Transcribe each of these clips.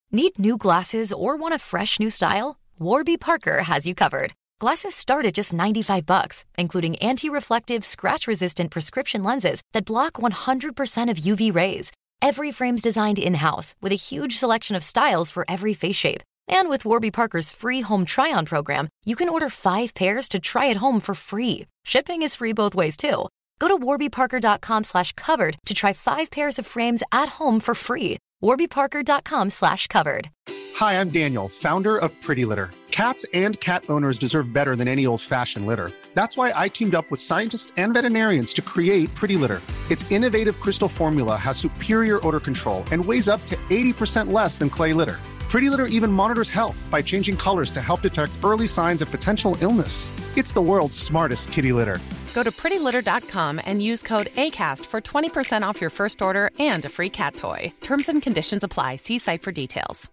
Need new glasses or want a fresh new style? Warby Parker has you covered. Glasses start at just $95, including anti-reflective, scratch-resistant prescription lenses that block 100% of UV rays. Every frame's designed in-house with a huge selection of styles for every face shape. And with Warby Parker's free home try-on program, you can order 5 pairs to try at home for free. Shipping is free both ways, too. Go to warbyparker.com/covered to try 5 pairs of frames at home for free. warbyparker.com/covered. Hi, I'm Daniel, founder of Pretty Litter. Cats and cat owners deserve better than any old-fashioned litter. That's why I teamed up with scientists and veterinarians to create Pretty Litter. Its innovative crystal formula has superior odor control and weighs up to 80% less than clay litter. Pretty Litter even monitors health by changing colors to help detect early signs of potential illness. It's the world's smartest kitty litter. Go to prettylitter.com and use code ACAST for 20% off your first order and a free cat toy. Terms and conditions apply. See site for details.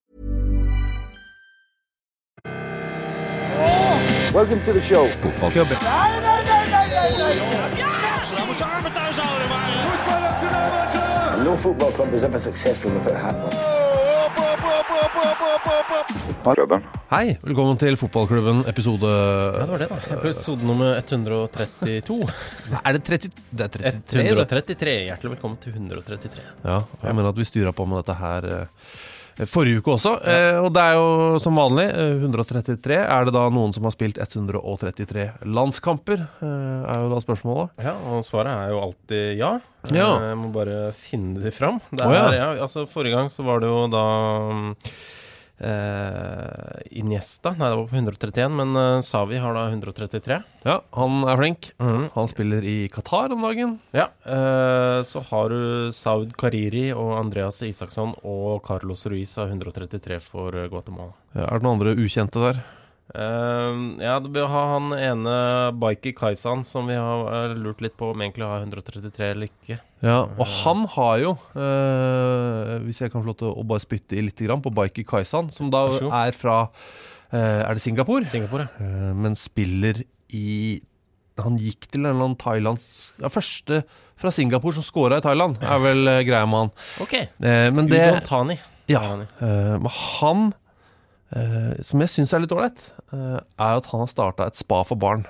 Welcome to the show. Fotballklubben. No football club is ever successful without handball. Hei, velkommen til Fotballklubben episode... Ja, det var det da. Episode nummer 132. Er det 30? Det er 33. 133. Hjertelig velkommen til 133. Ja, jeg mener at vi styrer på med dette her forrige uke også. Og det er jo som vanlig 133. Er det da noen som har spilt 133 landskamper? Er jo da spørsmålet. Ja, og svaret er jo alltid ja. Ja. Jeg må bare finne det fram. Det er, ja, altså forrige gang så var det jo da... Iniesta, nei det var på 131, men Xavi har da 133. Ja, han er flink. Han spiller i Qatar om dagen. Ja, så har du Saud Kariri og Andreas Isaksson og Carlos Ruiz har 133 for Guatemala. Ja, er det noen andre ukjente der? Ja, det vil ha han ene Baiki Kaisan som vi har lurt litt på om egentlig har 133 eller ikke. Ja, og han har jo hvis jeg kan få lov til å bare spytte i litt grann på Baiki Kaisan, som da er fra er det Singapore? Singapore, ja. Men spiller i han gikk til en eller annen Thailands første fra Singapore som scoret i Thailand er vel greia med han. Ok, men det Udon Thani. Ja, men han som jeg synes er litt dårlig er at han har startet et spa for barn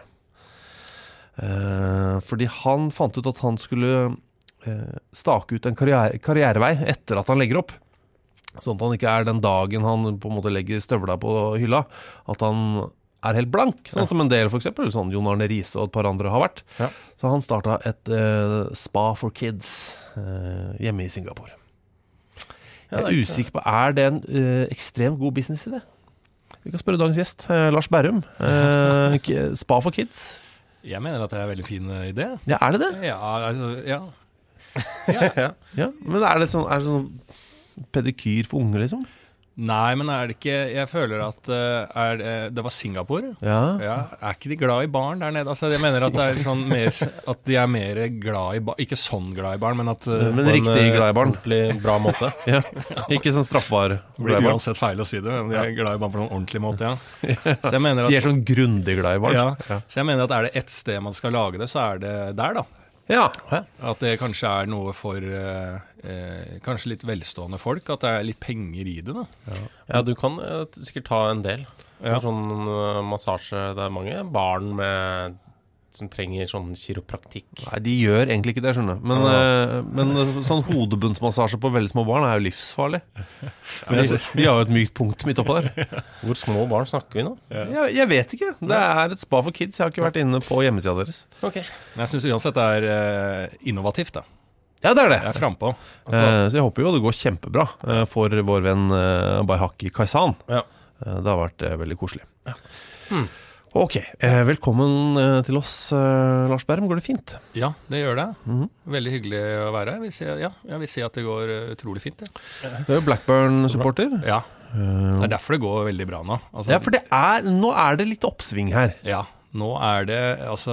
fordi han fant ut at han skulle stake ut en karrierevei etter at han legger opp sånn at han ikke er den dagen han på en måte legger støvla på hylla at han er helt blank, sånn som en del for eksempel sånn Jon Arne Riise og et par andre har vært så han startet et spa for kids hjemme i Singapore. Jeg er usikker på, er det en ekstremt god business i det? Vi kan spørre dagens gjest, Lars Berrum. Spa for kids. Jeg mener at det er en veldig fin idé. Ja, er det det? Ja, altså, ja. Ja, men er det sånn pedikyr for unge, liksom? Nei, men er det ikke, jeg føler at det var Singapore. Ja. Er ikke de glad i barn der nede? Altså, jeg mener at det er sånn mer, at de er mer glad i barn, ikke sånn glad i barn, men at men riktig glad i barn. Ordentlig bra måte. Ja, ikke sånn straffbar glad i barn. Uansett feil å si det, men de er glad i barn på noen ordentlig måte, ja. Så jeg mener at, de er sånn grundig glad i barn. Ja, så jeg mener at er det et sted man skal lage det, så er det der da. Ja. At det kanskje er noe for kanskje litt velstående folk, at det er litt penger i det da. Ja, du kan sikkert ta en del. Sånn massasje, det er mange barn som trenger sånn kiropraktikk. Nei, de gjør egentlig ikke det, skjønner du. Men sånn hodebunnsmassasje på veldig små barn er jo livsfarlig. De har jo et mykt punkt midt oppå der. Hvor små barn snakker vi nå? Jeg vet ikke. Det er et spa for kids. Jeg har ikke vært inne på hjemmesida deres. Ok. Jeg synes uansett det er innovativt da. Ja, det er det. Jeg er frempå. Så jeg håper jo det går kjempebra for vår venn Baiki Kaisan. Ja. Det har vært veldig koselig. Ja. Ok, velkommen til oss, Lars Berrum. Går det fint? Ja, det gjør det. Veldig hyggelig å være her. Jeg vil si at det går utrolig fint. Ja. Du er jo Blackburn-supporter. Ja, det er derfor det går veldig bra nå. Altså, ja, for nå er det litt oppsving her. Ja, nå er det, altså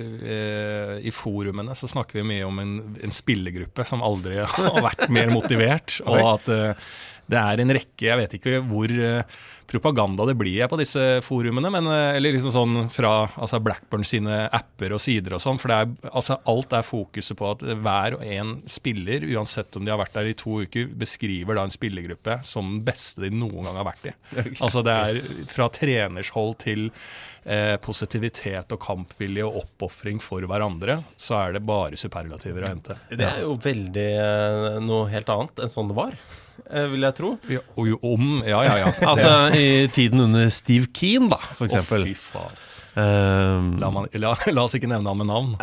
i forumene så snakker vi mye om en spillergruppe som aldri har vært mer motivert, og at det en rekke, jeg vet ikke hvor propaganda det blir på disse forumene, men eller liksom sånn fra altså Blackburn sine apper og sider og sånn, for altså alt fokuset på at hver og en spiller, uansett om de har vært der i 2 uker, beskriver da en spillergruppe som den beste de noen gang har vært i. Altså det fra trenershold til positivitet og kampvilje og oppofring for hverandre, så det bare superlativer å hente. Det jo veldig noe helt annet enn sånn det var, vil jeg tro. Ja. Altså i tiden under Steve Keane da, for eksempel. Fy faen. La oss ikke nevne han med navn.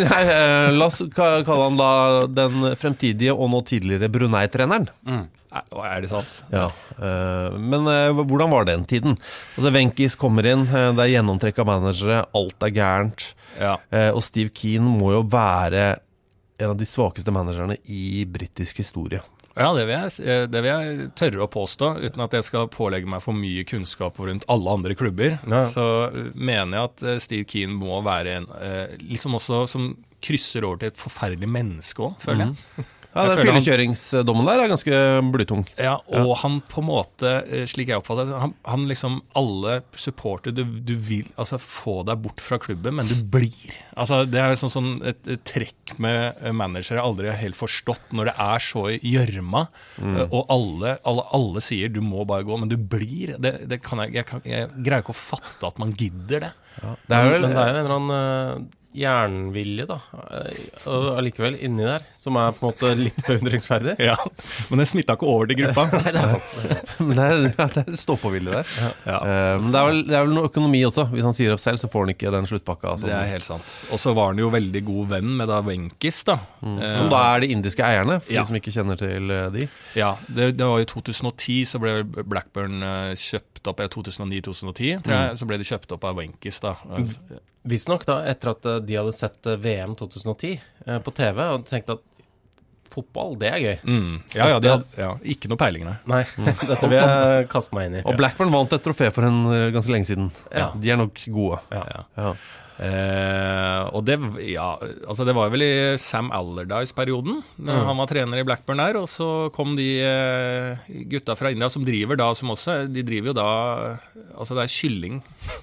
La oss kalle han da den fremtidige og nå tidligere Brunei-treneren. Det sant? Ja, men hvordan var den tiden? Altså Wenkis kommer inn, det gjennomtrekk av managere, alt gærent, og Steve Keane må jo være en av de svakeste managerne i britisk historie. Ja, det vil jeg tørre å påstå, uten at jeg skal pålegge meg for mye kunnskap rundt alle andre klubber. Så mener jeg at Steve Keane må være en liksom også som krysser over til et forferdelig menneske også, føler jeg. Ja, den fyllekjøringsdommen der ganske blytung. Ja, og han på en måte, slik jeg oppfattet, han liksom alle supporter, du vil altså få deg bort fra klubben, men du blir. Altså det sånn et trekk med managere jeg aldri har helt forstått, når det så i gjørma, og alle sier du må bare gå, men du blir. Jeg greier ikke å fatte at man gidder det. Ja, men det jo en eller annen jernvilje da, og allikevel inni der, som på en måte litt beundringsferdig. Ja, men det smittet ikke over til gruppa. Nei, det sant. Men det stå-på-vilje der. Men det vel noe økonomi også. Hvis han sier opp selv, så får han ikke den sluttpakka. Det helt sant. Og så var han jo veldig god venn med da Wenkis da. Som da de indiske eierne, for de som ikke kjenner til de. Ja, det var jo 2010, så ble Blackburn kjøpt opp, 2009-2010, tror jeg, så ble det kjøpt opp av Wenkis da. Visst nok da, etter at de hadde sett VM 2010 på TV, og tenkt at fotball, det gøy. Ja, de hadde ikke noe peiling. Nei, dette vil jeg kaste meg inn i. Og Blackburn vant et trofé for ganske lenge siden. Ja. De nok gode. Ja. Og det var vel i Sam Allardyce-perioden han var trener i Blackburn der, og så kom de gutta fra India som driver da, de driver jo da, altså det kylling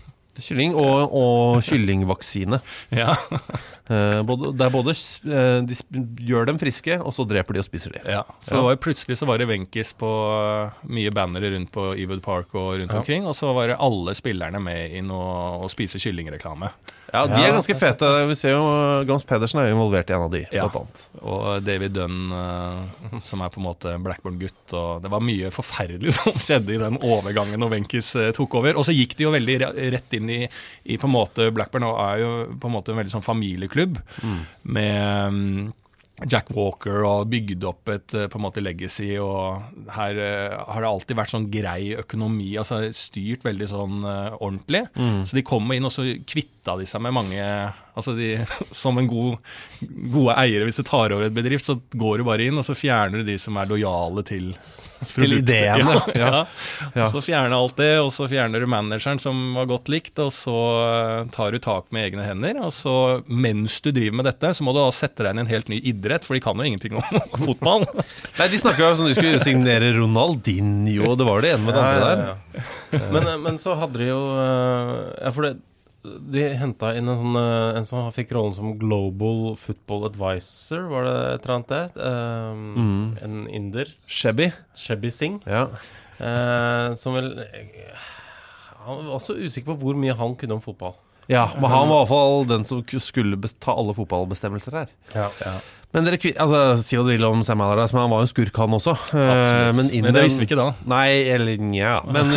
og kyllingvaksine. Ja. Det både de gjør dem friske, og så dreper de og spiser de. Ja, så plutselig så var det Wenkis på mye bannere rundt på Ewood Park og rundt omkring, og så var det alle spillerne med inn og spise kyllingreklame. Ja, de ganske fete. Vi ser jo Gams Pedersen involvert i en av de, blant annet. Og David Dunn, som på en måte en Blackburn-gutt, og det var mye forferdelig som skjedde i den overgangen når Wenkis tok over. Og så gikk de jo veldig rett inn i på en måte, Blackburn jo på en måte en veldig sånn familieklubb, med Jack Walker og bygde opp et på en måte legacy, og her har det alltid vært sånn grei økonomi, altså styrt veldig sånn ordentlig, så de kom inn og så kvitta de seg med mange, altså som en gode eiere, hvis du tar over et bedrift, så går du bare inn og så fjerner du de som lojale til ideene. Ja. Så fjerner alt det, og så fjerner du manageren som var godt likt, og så tar du tak med egne hender, og så mens du driver med dette, så må du da sette deg inn i en helt ny idrett, for de kan jo ingenting om fotball. Nei, de snakker jo som de skulle signere Ronaldinho, og det var det ene med det andre der. Men så hadde de jo, for de hentet inn en som fikk rollen som Global Football Advisor, var det et eller annet det? En inder. Shebby Singh. Ja. Som vel, han var også usikker på hvor mye han kunne om fotball. Ja, men han var i hvert fall den som skulle ta alle fotballbestemmelser her. Ja. Men dere, si hva du vil om Sam Allardyce, men han var jo en skurk han også. Men det visste vi ikke da. Nei, eller nja. Men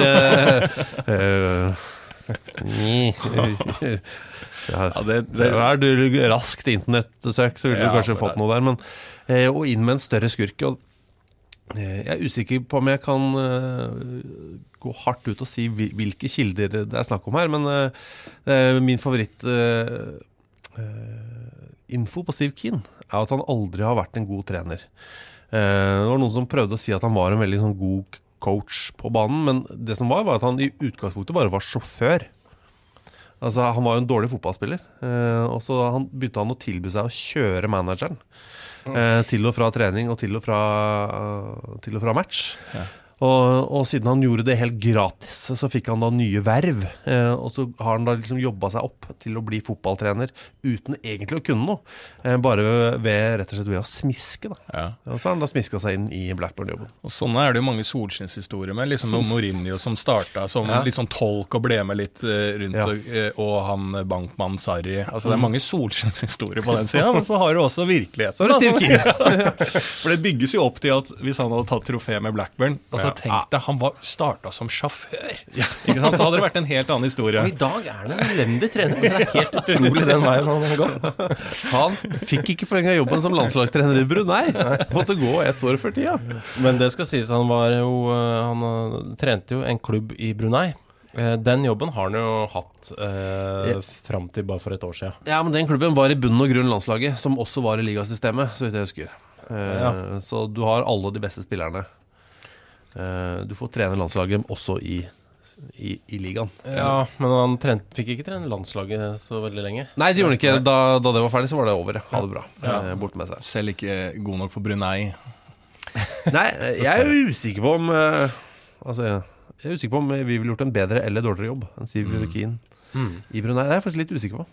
det du raskt internettsøk, så ville du kanskje fått noe der, men og inn med en større skurk, og jeg usikker på om jeg kan gå hardt ut og si hvilke kilder det snakk om her, men min favoritt info på Steve Keane at han aldri har vært en god trener. Det var noen som prøvde å si at han var en veldig sånn god coach på banen, men det som var at han i utgangspunktet bare var sjåfør. Altså, han var jo en dårlig fotballspiller, og så begynte han å tilby seg å kjøre manageren til og fra trening og til og fra match. Ja. Og siden han gjorde det helt gratis, så fikk han da nye verv. Og så har han da liksom jobbet seg opp til å bli fotballtrener uten egentlig å kunne noe. Bare rett og slett ved å smiske da. Ja. Og så har han da smisket seg inn i Blackburn-jobben. Og sånn det jo mange solskinnshistorier med, liksom Mourinho som startet som litt sånn tolk og ble med litt rundt, og han bankmann Sarri. Altså det mange solskinnshistorier på den siden, men så har du også virkeligheten. Så har du Steve King. For det bygges jo opp til at hvis han hadde tatt trofé med Blackburn, altså tenk deg, han startet som sjåfør. Ikke sant? Så hadde det vært en helt annen historie. Og i dag han en elendig trener. Det helt utrolig den veien han har gått. Han fikk ikke forlenget jobben som landslagstrener i Brunei. Måtte gå 1 år før tida. Men det skal sies, han trente jo en klubb i Brunei. Den jobben har han jo hatt frem til bare for et år siden. Ja, men den klubben var i bunn og grunn landslaget, som også var i ligasystemet, så vidt jeg husker. Så du har alle de beste spillerne. Du får trene landslaget også i ligaen. Ja, men han fikk ikke trene landslaget så veldig lenge. Nei, det gjorde han ikke. Da det var ferdig, så var det over. Ha det bra. Bort med seg. Selv ikke god nok for Brunei. Nei, jeg er jo usikker på om jeg er usikker på om vi ville gjort en bedre eller dårligere jobb enn Steve Keane i Brunei. Det er jeg faktisk litt usikker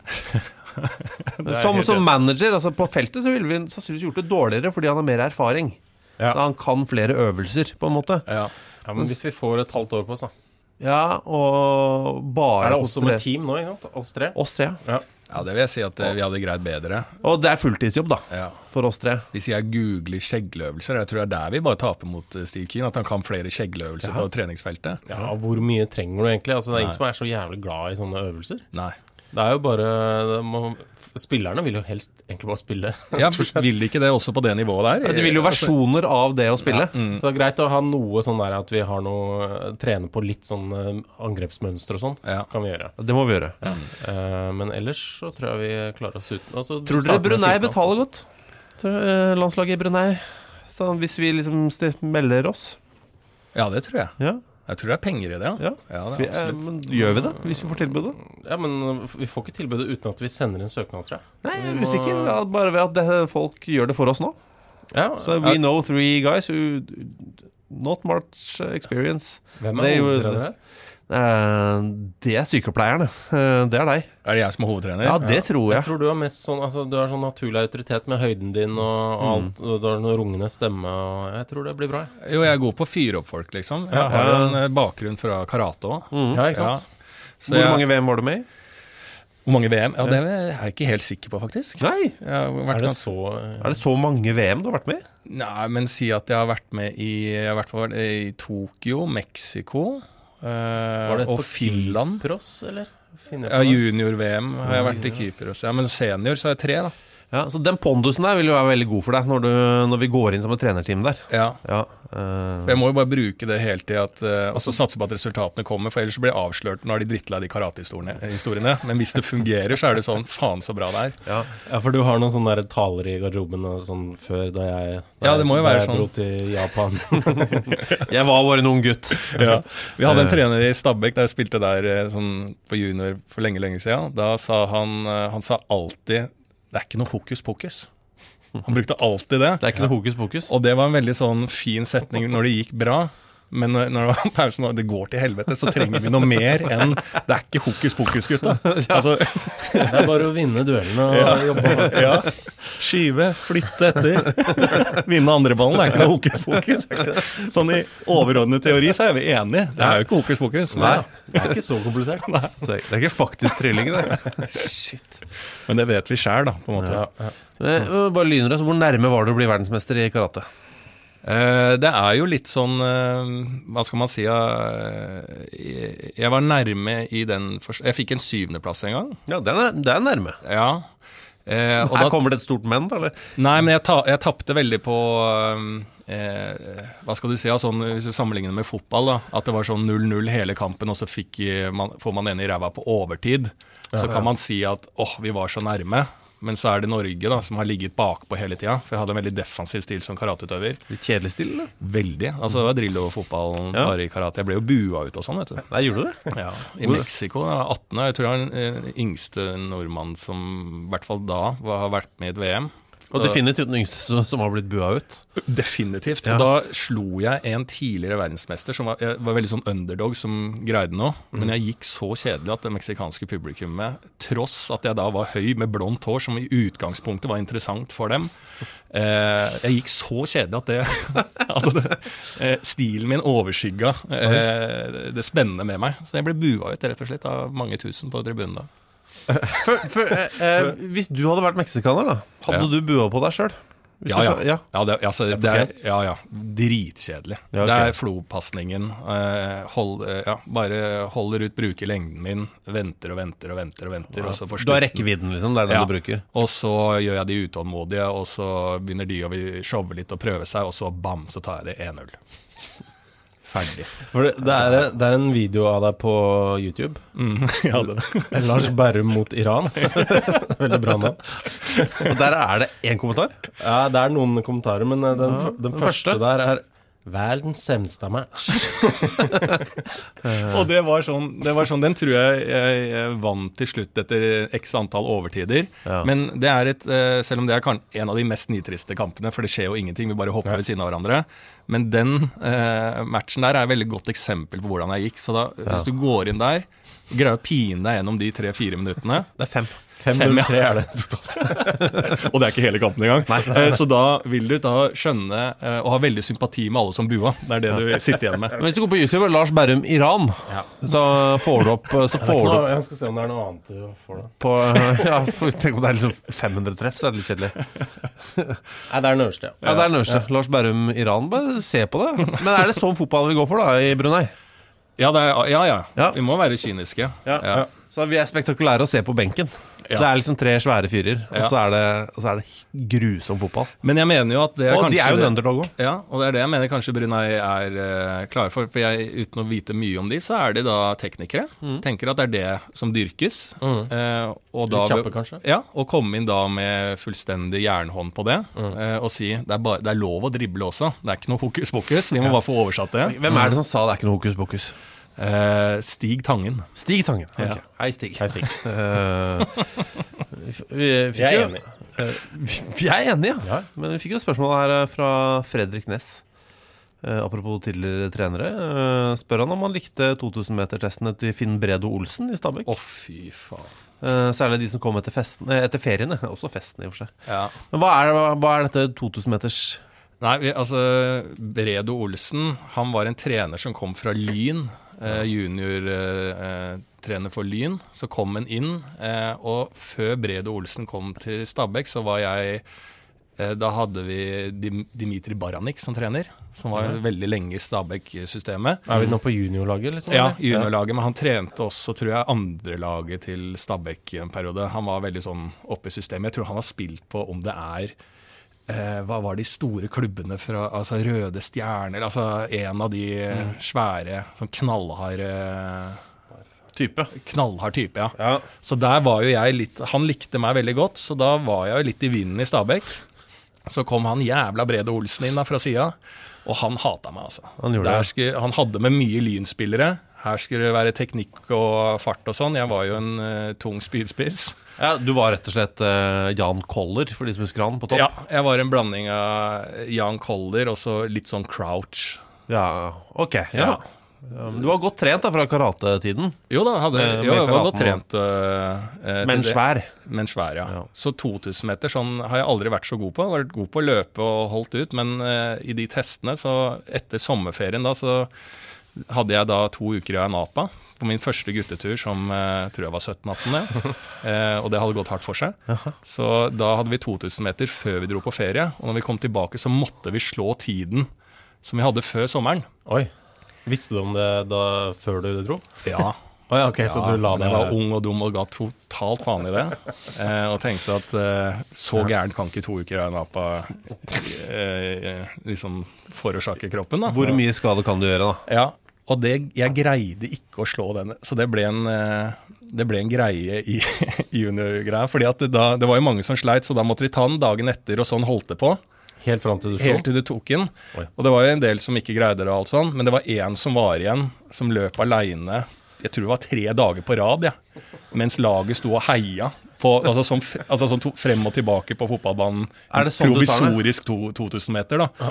på. Som manager, altså på feltet, så ville vi sannsynligvis gjort det dårligere fordi han har mer erfaring. Så han kan flere øvelser, på en måte. Ja, men hvis vi får et halvt år på oss, da. Ja, og bare... det også med team nå, ikke sant? Oss tre? Oss tre, ja. Ja, det vil jeg si at vi hadde greid bedre. Og det er fulltidsjobb da, for oss tre. Hvis jeg googler skjegløvelser, jeg tror det der vi bare taper mot Steve Keane, at han kan flere skjegløvelser på treningsfeltet. Ja, hvor mye trenger du egentlig? Altså, det er ingen som er så jævlig glad i sånne øvelser. Nei. Det er jo bare spillerne vil jo helst egentlig bare spille. Ja, vil de ikke det også på det nivået der? Ja, de vil jo versjoner av det å spille. Så det er greit å ha noe sånn der at vi har noe trene på litt sånn angrepsmønster og sånn. Kan vi gjøre. Det må vi gjøre. Men ellers så tror jeg vi klarer oss uten. Altså, tror dere Brunei betaler godt? Landslaget i Brunei? Så hvis vi liksom melder oss? Ja, det tror jeg. Ja. Jeg tror det er penger i det, ja. Det er absolutt. Men gjør vi det, hvis vi får tilbudet? Ja, men vi får ikke tilbudet uten at vi sender en søknad, tror jeg. Nei, jeg er usikker. Bare ved at folk gjør det for oss nå. Ja. So we know 3 guys who not much experience. Hvem hovedtrener her? Det er sykepleierne. Det er deg. Er det jeg som er hovedtrener? Ja, det tror jeg. Jeg tror du har mest sånn, altså du har sånn naturlig autoritet med høyden din og alt, og du har noen rungende stemme, og jeg tror det blir bra. Jo, jeg er god på å fyre opp folk, liksom. Jeg har jo en bakgrunn fra karate også. Ja, ikke sant? Hvor mange VM var du med i? Hvor mange VM? Ja, det er jeg ikke helt sikker på, faktisk. Nei. Er det så mange VM du har vært med i? Nei, men si at jeg har vært med i Tokyo, Mexico, og Finland. Kypros, eller? Ja, junior-VM har jeg vært i Kypros. Ja, men senior så er jeg 3 da. Ja, så den pondusen der vil jo være veldig god for deg når vi går inn som et trenerteam der. For jeg må jo bare bruke det hele tiden og så satse på at resultatene kommer, for ellers blir jeg avslørt når de drittla de karatehistoriene. Men hvis det fungerer, så er det sånn, faen så bra det er. Ja, for du har noen sånne der taler i garderoben og sånn før da det må jo være sånn. Jeg dro til Japan. Jeg var bare en ung gutt. Ja. Vi hadde en trener i Stabæk da jeg spilte der sånn på junior for lenge siden. Da sa han sa alltid, det er ikke noe hokus pokus. Han brukte alltid det. Det er ikke noe hokus pokus. Og det var en veldig sånn fin setning når det gikk bra. Men når det var pausen og det går til helvete, så trenger vi noe mer enn det er ikke hokus pokus, gutta. Altså, det er bare å vinne duellene og jobbe. Ja. Skyve, flytte etter, vinne andre ballen, det er ikke noe hokus pokus. Sånn i overordnet teori så er vi enige. Det er jo ikke hokus pokus. Nei, det er ikke så komplisert. Nei. Det er ikke faktisk trilling, det. Shit. Men det vet vi selv da, på en måte. Bare lyner deg, så hvor nærme var du å bli verdensmester i karate? Det er jo litt sånn, hva skal man si, jeg var nærme i den, jeg fikk en 7. plass en gang. Ja, det er nærme. Ja. Og her kommer det et stort men, eller? Nei, men jeg tappte veldig på, hva skal du si, sånn, hvis du sammenligner med fotball da, at det var sånn 0-0 hele kampen, og så får man en i ræva på overtid. Så kan man si at, vi var så nærme. Men så er det Norge da, som har ligget bakpå hele tiden. For jeg hadde en veldig defensiv stil som karateutøver. Litt kjedelig stil, eller? Veldig. Altså, det var Drillo og fotballen bare i karate. Jeg ble jo bua ut og sånn, vet du. Nei, gjorde du det? Ja, i Mexico, da, 18. Jeg tror jeg er den yngste nordmann som, i hvert fall da, har vært med i et VM. Og definitivt den yngste som har blitt bua ut. Definitivt. Og da slo jeg en tidligere verdensmester som var veldig sånn underdog som greide noe. Men jeg gikk så kjedelig at det meksikanske publikummet, tross at jeg da var høy med blondt hår, som i utgangspunktet var interessant for dem, jeg gikk så kjedelig at stilen min overskygga det spennende med meg. Så jeg ble bua ut rett og slett av mange tusen på tribunen da. Hvis du hadde vært meksikaner da, hadde du bua på deg selv? Ja, dritkjedelig. Ja, okay. Det flopasningen. Bare holder ut, bruker lengden min, venter. Og så du har rekkevidden liksom, det den du bruker. Og så gjør jeg de utålmodige, og så begynner de å showe litt og prøve seg, og så bam, så tar jeg det 1-0. Ferdig. For det er en video av deg på YouTube. Ja, det. Lars Berrum mot Iran. Veldig bra navn. Og der er det en kommentar? Ja, det er noen kommentarer, men den første der er verdens semste match. Og det var sånn, den tror jeg vant til slutt etter x antall overtider. Ja. Men det er selv om det er en av de mest nitriste kampene, for det skjer jo ingenting, vi bare hopper ved siden av hverandre. Men den matchen der er et veldig godt eksempel på hvordan jeg gikk. Så da, hvis du går inn der, greier å pine deg gjennom de 3-4 minuttene. Det er 5-0-3 er det totalt. Og det er ikke hele kampen engang. Så da vil du da skjønne og ha veldig sympati med alle som bua. Det er det du sitter igjen med. Men hvis du går på YouTube, Lars Berrum Iran, så får du opp Jeg skal se om det er noe annet du får da. Tenk om det er liksom 500 treff, så er det litt kjedelig. Nei, det er den øverste. Ja, det er den øverste. Lars Berrum Iran, bare se på det. Men er det sånn fotball vi går for da, i Brunei? Ja. Vi må være kyniske. Ja. Så vi er spektakulære å se på benken. Det er liksom 3 svære fyrer, og så er det grusom fotball. Men jeg mener jo at det og kanskje... de er jo en underdog også. Ja, og det er det jeg mener kanskje Brunei er klare for. For jeg, uten å vite mye om de, så er de da teknikere. Tenker at det er det som dyrkes. Og da, litt kjappe kanskje? Ja, og komme inn da med fullstendig jernhånd på det. Og si, det er lov å drible også. Det er ikke noe hokus pokus. Vi må bare få oversatt det. Hvem er det som sa det er ikke noe hokus pokus? Stig Tangen. Stig Tangen, ok. Ja. Hei Stig. Vi er enige. Vi er enige, ja. Men vi fikk jo spørsmål her fra Fredrik Næss. Apropos tidligere trenere. Spør han om han likte 2000-meter-testene til Finn Bredo Olsen i Stabæk. Fy faen. Særlig de som kom etter feriene. Også festen i og for seg. Ja. Men hva er dette 2000-meters... Nei, Bredo Olsen, han var en trener som kom fra Lyn, junior trener for Lyn. Så kom han inn, og før Bredo Olsen kom til Stabæk, så var jeg, da hadde vi Dimitri Baranik som trener, som var veldig lenge i Stabæk-systemet. Er vi nå på juniorlaget liksom? Ja, juniorlaget, men han trente også, tror jeg, andre laget til Stabæk i en periode. Han var veldig sånn oppe i systemet. Jeg tror han har spilt på om det er hva var de store klubbene fra, altså Røde Stjerner, altså en av de svære, sånn knallhard type, ja. Så der var jo jeg litt, han likte meg veldig godt, så da var jeg jo litt i vinden i Stabæk. Så kom han jævla Bredo Olsen inn da fra siden, og han hatet meg altså. Han hadde med mye lynspillere. Her skulle det være teknikk og fart og sånn. Jeg var jo en tung spydspiss. Ja, du var rett og slett Jan Koller, for de som husker han på topp. Ja, jeg var en blanding av Jan Koller og så litt sånn Crouch. Ja, ok. Ja. Du var godt trent da fra karatetiden. Jo da, jeg var godt trent. Men svær. Men svær, ja. Så 2000 meter, sånn har jeg aldri vært så god på. Jeg har vært god på å løpe og holdt ut, men i de testene, så etter sommerferien da, så hadde jeg da 2 uker i Ayanapa på min første guttetur som tror jeg var 17-18, og det hadde gått hardt for seg. Så da hadde vi 2000 meter før vi dro på ferie, og når vi kom tilbake så måtte vi slå tiden som vi hadde før sommeren. Oi, visste du om det da før du dro? Ja. Okay, så du la det... Jeg var ung og dum og ga totalt faen i det, og tenkte at så gærent kan ikke 2 uker i Ayanapa liksom forårsake kroppen da. Hvor mye skade kan du gjøre da? Ja. Og jeg greide ikke å slå denne, så det ble en greie i junior-greia, fordi at det var jo mange som sleit, så da måtte de ta den dagen etter, og sånn holdt det på. Helt frem til du slo? Helt til du tok den. Og det var jo en del som ikke greide det og alt sånn, men det var en som var igjen, som løp alene, jeg tror det var 3 dager på rad, mens laget sto og heia sånn frem og tilbake på fotballbanen. Det sånn provisorisk 2000 meter, da.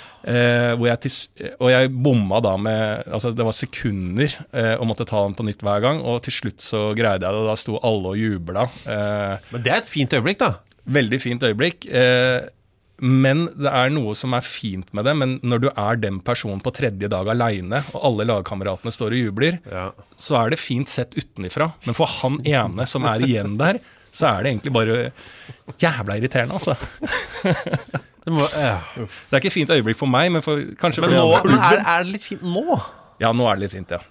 Og jeg bomma da med det var sekunder og måtte ta den på nytt hver gang, og til slutt så greide jeg det. Da sto alle og jubla. Men det et fint øyeblikk, da. Veldig fint øyeblikk. Men det noe som fint med det. Men når du den personen på tredje dag alene, og alle lagkameratene står og jubler, så det fint sett utenifra. Men for han ene som igjen der, så det egentlig bare jævla irriterende, altså. Det ikke fint øyeblikk for meg, men kanskje for nå, andre. Men det litt fint nå? Ja, nå det litt fint, ja.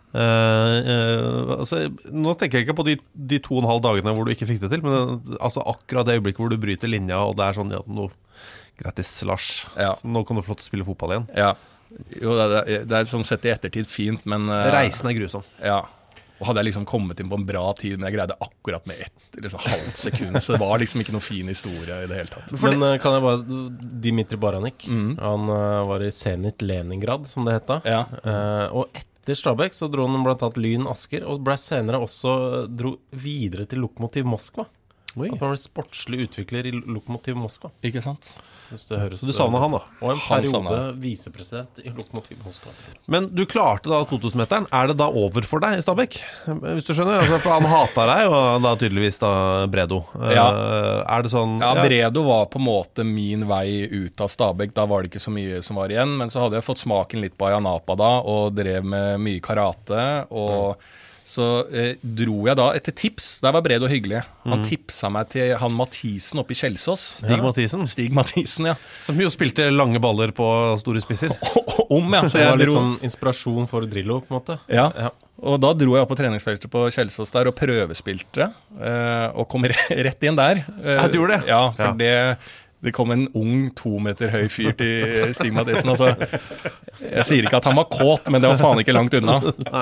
Nå tenker jeg ikke på de 2,5 dagene hvor du ikke fikk det til, men akkurat det øyeblikket hvor du bryter linja, og det sånn at nå, gratis, Lars, nå kan du få lov til å spille fotball igjen. Ja, jo, det sånn sett i ettertid fint, men reisen grusom. Ja. Og hadde jeg liksom kommet inn på en bra tid, men jeg greide akkurat med halvt sekund, så det var liksom ikke noen fin historie i det hele tatt. Men kan jeg bare, Dimitri Baranik, han var i Zenit Leningrad, som det hette, og etter Stabæk så dro han blant annet Lyn Asker, og ble senere også dro videre til Lokomotiv Moskva. At han ble sportslig utvikler i Lokomotiv Moskva. Ikke sant? Så du savnet han da? Og en periode visepresident i Lokomotiv Moskva. Men du klarte da 2000-meteren. Det da over for deg i Stabæk? Hvis du skjønner, for han hatet deg, og da tydeligvis da Bredo. Det sånn? Ja, Bredo var på en måte min vei ut av Stabæk. Da var det ikke så mye som var igjen, men så hadde jeg fått smaken litt på Ayanapa da, og drev med mye karate, og så dro jeg da etter tips. Der var Bredo hyggelig. Han tipsa meg til han Mathisen oppe i Kjelsås. Stig Mathisen? Stig Mathisen, ja. Som jo spilte lange baller på store spisser. Ja. Så det var litt sånn inspirasjon for Drillo, på en måte. Ja. Og da dro jeg opp på treningsfeltet på Kjelsås der og prøvespilte, og kom rett inn der. Du gjorde det? Ja, for det kom en ung 2 meter høy fyr til Stig Mathisen. Jeg sier ikke at han var kåt, men det var faen ikke langt unna.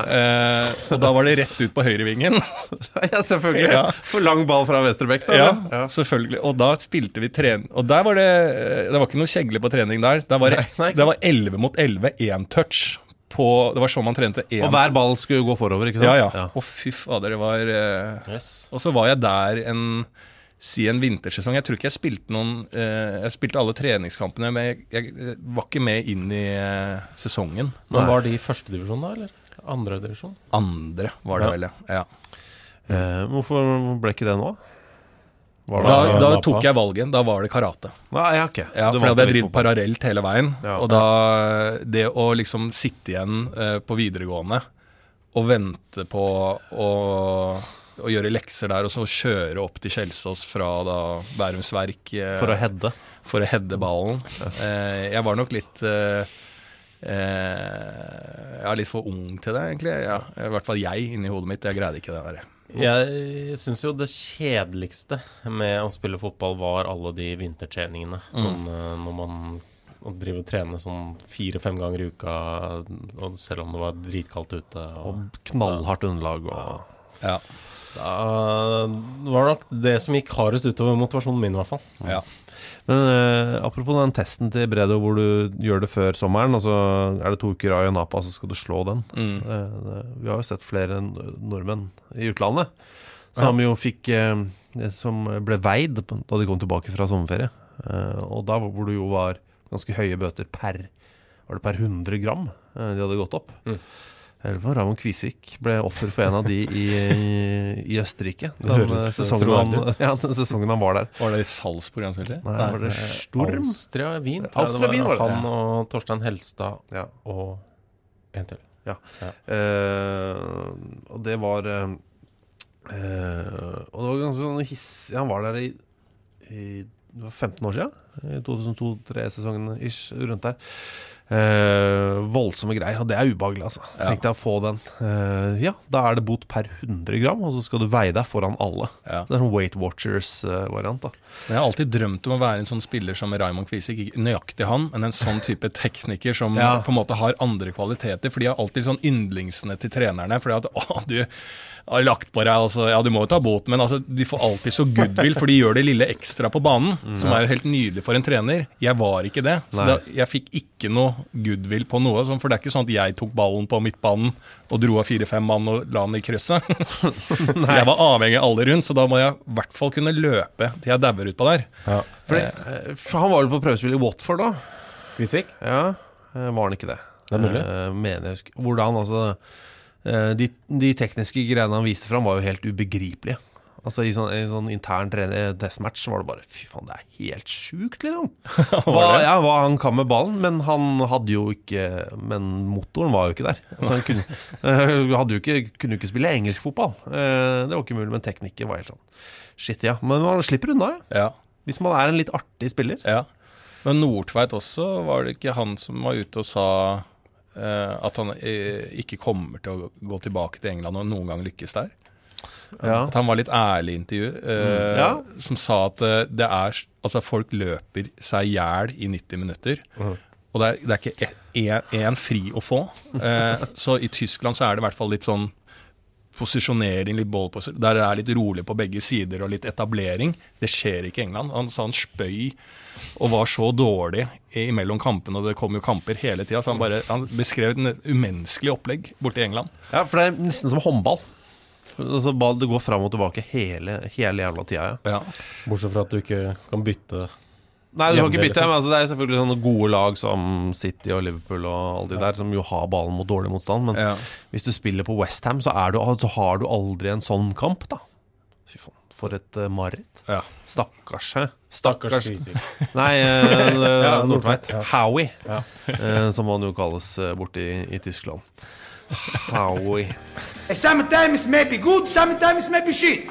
Og da var det rett ut på høyrevingen. Ja, selvfølgelig. For lang ball fra Vesterbekk. Ja, selvfølgelig. Og da spilte vi trening. Og der var det var ikke noe kjegle på trening der. Det var 11 mot 11, 1 touch. Det var sånn man trente 1. Og hver ball skulle gå forover, ikke sant? Ja. Og fy fader, det var Og så var jeg der en vintersesong. Jeg tror ikke jeg spilte noen jeg spilte alle treningskampene, men jeg var ikke med inn i sesongen. Men var det i første divisjon da, eller? Andre divisjon? Andre var det vel, ja. Hvorfor ble ikke det nå? Da tok jeg valget. Da var det karate. Okay. Ja, for jeg hadde drevet parallelt hele veien. Og da det å liksom sitte igjen på videregående og vente på å gjøre lekser der, og så kjøre opp til Kjelsås fra da Bærums Verk for å hedde ballen. Jeg var nok litt litt for ung til det, egentlig. I hvert fall jeg inni hodet mitt. Jeg greide ikke det der. Jeg synes jo det kjedeligste med å spille fotball var alle de vintertreningene. Når man driver og trener sånn 4-5 ganger i uka, og selv om det var dritkaldt ute. Og knallhardt underlag. Ja. Det var nok det som gikk hardest utover motivasjonen min, i hvert fall. Ja. Men apropos den testen til Bredo hvor du gjør det før sommeren, og så det 2 uker av Ayanapa, så skal du slå den. Vi har jo sett flere nordmenn i utlandet som jo fikk som ble veid da de kom tilbake fra sommerferie. Og da hvor det jo var ganske høye bøter per 100 gram de hadde gått opp. Ramon Kvisvik ble offer for en av de i Østerrike. Den sesongen han var der. Var det i Salzburg han spilte? Nei, var det Sturm? Austria Wien. Wien var det. Han og Torstein Helstad og en til. Ja. Og det var og det var ganske sånn hissig. Han var der i det var 15 år siden, i 2002-2003-sesongen ish, rundt der. Voldsomme greier, og det ubehagelig, altså. Tenk deg å få den. Da det bot per 100 gram, og så skal du veie deg foran alle. Det en Weight Watchers-variant, da. Men jeg har alltid drømt om å være en sånn spiller som Raymond Kvisvik, ikke nøyaktig han, men en sånn type tekniker som på en måte har andre kvaliteter, for de har alltid sånn yndlingsene til trenerne, fordi at, har lagt på deg, altså, ja, du må jo ta bot, men altså, de får alltid så goodwill, for de gjør det lille ekstra på banen, som er jo helt nydelig for en trener. Jeg var ikke det, så jeg fikk ikke noe goodwill på noe, for det er ikke sånn at jeg tok ballen på midtbanen og dro av 4-5 mann og la den i krysset. Jeg var avhengig av alle rundt, så da må jeg i hvert fall kunne løpe til jeg dauer utpå der. Ja. For han var jo på prøvespill i Watford da. Kvisvik? Ja, var han ikke det? Det er mulig. Mener jeg husker. Hvordan, altså, de tekniske greiene han viste fram var jo helt ubegripelige. Altså i sånn intern testmatch var det bare, fy faen, det er helt sjukt liksom. Hva han kan med ballen, men han hadde jo ikke, men motoren var jo ikke der. Altså han kunne jo ikke spille engelsk fotball. Det var ikke mulig, men teknikken var helt sånn. Shit, ja. Men man slipper unna, ja. Hvis man er en litt artig spiller. Ja. Men Nordtveit også, var det ikke han som var ute og sa at han ikke kommer til å gå tilbake til England og noen gang lykkes der? Ja. At han var litt ærlig i intervju, som sa at det er, altså folk løper seg ihjel i 90 minutter, og det er ikke en fri å få. Så i Tyskland så er det i hvert fall litt sånn posisjonering, litt ballposisjon, der det er litt rolig på begge sider og litt etablering. Det skjer ikke i England. Han sa han spøy og var så dårlig imellom kampene, og det kom jo kamper hele tiden, så han beskrev et umenneskelig opplegg borte i England. Ja, for det er nesten som håndball. Altså, det går frem og tilbake hele jævla tida, ja. Bortsett fra at du ikke kan bytte. Nei, du kan ikke bytte, men altså, det er selvfølgelig sånne gode lag som City og Liverpool og alle de der, som jo har ballen mot dårlig motstand, men hvis du spiller på West Ham, så har du aldri en sånn kamp, da. Fy faen, for et mareritt. Ja. Stakkars Kvisvik. Nei, Nordtveit. Howie, som han jo kalles borte i Tyskland. Howie. Sometimes maybe good, sometimes maybe shit.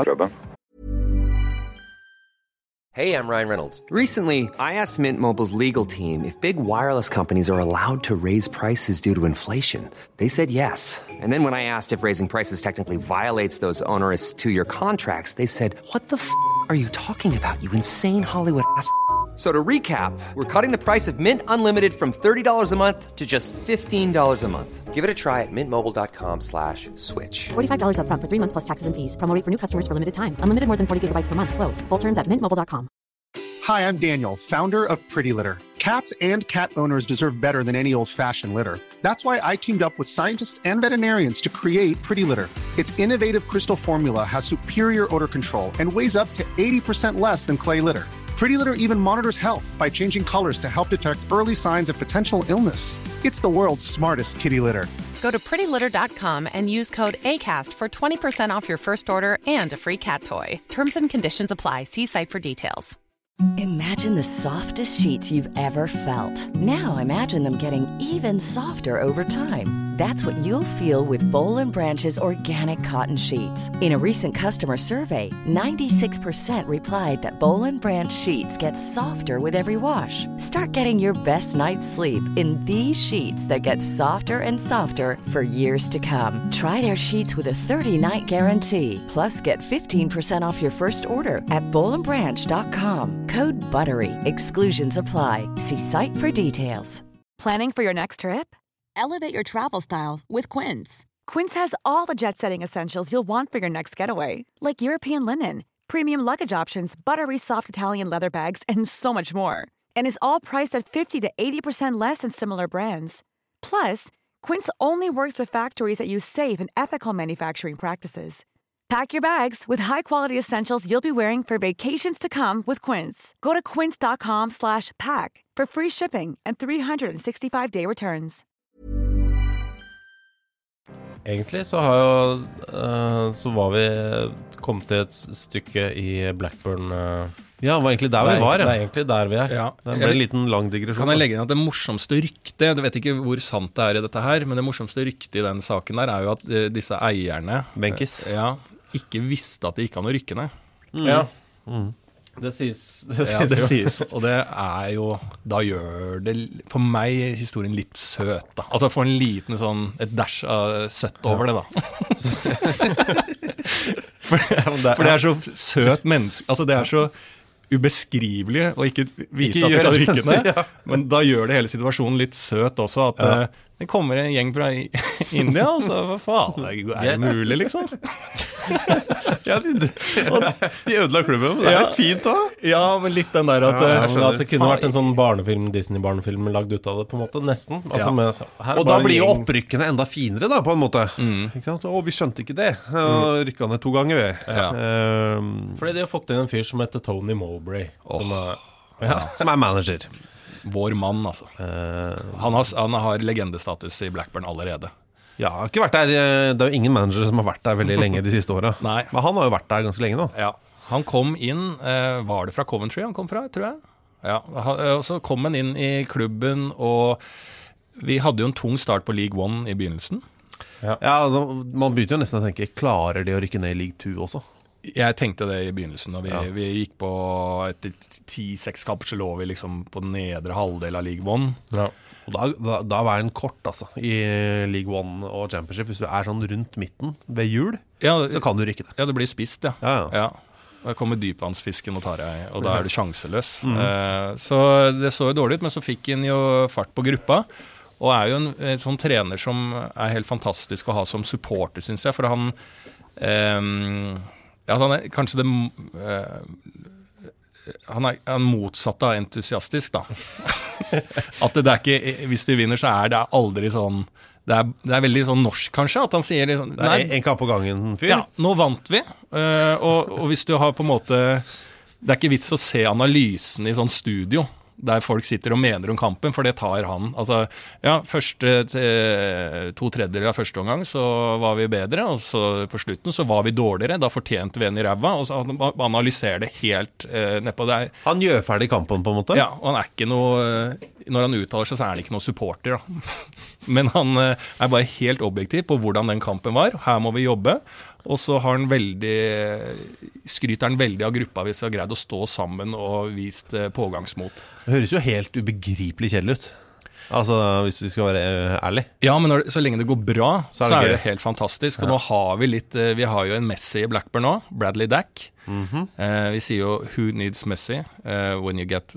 Hey, I'm Ryan Reynolds. Recently, I asked Mint Mobile's legal team if big wireless companies are allowed to raise prices due to inflation. They said yes. And then when I asked if raising prices technically violates those onerous 2-year contracts, they said, "What the f*** are you talking about, you insane Hollywood ass?" So to recap, we're cutting the price of Mint Unlimited from $30 a month to just $15 a month. Give it a try at mintmobile.com/switch. $45 up front for 3 months plus taxes and fees. Promo rate for new customers for limited time. Unlimited more than 40 gigabytes per month. Slows full terms at mintmobile.com. Hi, I'm Daniel, founder of Pretty Litter. Cats and cat owners deserve better than any old-fashioned litter. That's why I teamed up with scientists and veterinarians to create Pretty Litter. Its innovative crystal formula has superior odor control and weighs up to 80% less than clay litter. Pretty Litter even monitors health by changing colors to help detect early signs of potential illness. It's the world's smartest kitty litter. Go to prettylitter.com and use code ACAST for 20% off your first order and a free cat toy. Terms and conditions apply. See site for details. Imagine the softest sheets you've ever felt. Now imagine them getting even softer over time. That's what you'll feel with Boll & Branch's organic cotton sheets. In a recent customer survey, 96% replied that Boll & Branch sheets get softer with every wash. Start getting your best night's sleep in these sheets that get softer and softer for years to come. Try their sheets with a 30-night guarantee. Plus, get 15% off your first order at bollandbranch.com. Code BUTTERY. Exclusions apply. See site for details. Planning for your next trip? Elevate your travel style with Quince. Quince has all the jet-setting essentials you'll want for your next getaway, like European linen, premium luggage options, buttery soft Italian leather bags, and so much more. And is all priced at 50 to 80% less than similar brands. Plus, Quince only works with factories that use safe and ethical manufacturing practices. Pack your bags with high-quality essentials you'll be wearing for vacations to come with Quince. Go to quince.com/pack for free shipping and 365-day returns. Egentlig så så var vi kommet til et stykke i Blackburn. Ja, det var egentlig der vi var. Det er egentlig der vi er. Ja. Det ble en liten lang digresjon. Kan jeg legge inn at det morsomste ryktet, du vet ikke hvor sant det er i dette her, men det morsomste ryktet i den saken der er jo at disse eierne, Benkis, ikke visste at det gikk an å rykke ned. Ja. Det sies. Og det er jo, da gjør det for meg historien litt søt da. Altså få en liten sånn, et dash av søtt over det da. For det er så søt menneske, altså det er så ubeskrivelig å ikke vite at det kan rykke ned, men da gjør det hele situasjonen litt søt også, at Det kommer en gjeng fra India, og så, hva faen, er det mulig, liksom? Ja, de ødela klubben, det er fint da. Ja, men litt den der at, at det kunne vært en sånn barnefilm, Disney-barnefilm lagd ut av det, på en måte, nesten. Altså, og da blir jo opprykkene enda finere da, på en måte. Ikke sant? Å, vi skjønte ikke det. Rykket ned 2 ganger, vi. Fordi de har fått inn en fyr som heter Tony Mowbray, som er manager. Vår mann, altså. Han har legendestatus i Blackburn allerede. Ja, har ikke vært der. Det er jo ingen manager som har vært der veldig lenge de siste årene. Nei. Men han har jo vært der ganske lenge nå. Ja, han kom inn, var det fra Coventry han kom fra, tror jeg? Ja, og så kom han inn i klubben, og vi hadde jo en tung start på League One i begynnelsen. Ja, man begynte jo nesten å tenke, klarer de å rykke ned i League 2 også? Jeg tenkte det i begynnelsen, og vi gikk på etter 10-6 kamper så lå vi liksom på den nedre halvdel av League One. Ja. Og da var den kort altså, i League One og Championship. Hvis du er sånn rundt midten ved jul, så kan du rykke det. Ja, det blir spist, ja. Da kommer dypvannsfisken og tar deg, og da er du sjanseløs. Så det så jo dårlig ut, men så fikk han jo fart på gruppa. Og er jo en sånn trener som er helt fantastisk å ha som supporter, synes jeg, for han... han er kanskje han er motsatt av entusiastisk da. At det er ikke, hvis de vinner så er det aldri sånn, det er veldig sånn norsk kanskje, at han sier liksom, det er en kamp på gangen fyr. Ja, nå vant vi, og hvis du har på en måte, det er ikke vits å se analysen i sånn studio, der folk sitter og mener om kampen, for det tar han. Altså, første 2/3 av første omgang så var vi bedre, og så på slutten så var vi dårligere, da fortjente vi en i ræva, og så han analyserer det helt nedpå der. Han gjør ferdig kampen på en måte? Ja, og han er ikke noe, når han uttaler seg så er han ikke noe supporter da. Men han er bare helt objektiv på hvordan den kampen var, her må vi jobbe. Og så har han skryter han veldig av gruppa hvis de har greid å stå sammen og vist pågangsmot. Det høres jo helt ubegripelig kjedelig ut. Altså, hvis vi skal være ærlig. Ja, men så lenge det går bra, så er det helt fantastisk. Og nå har vi har jo en Messi i Blackburn nå, Bradley Dack. Vi sier jo, who needs Messi when you get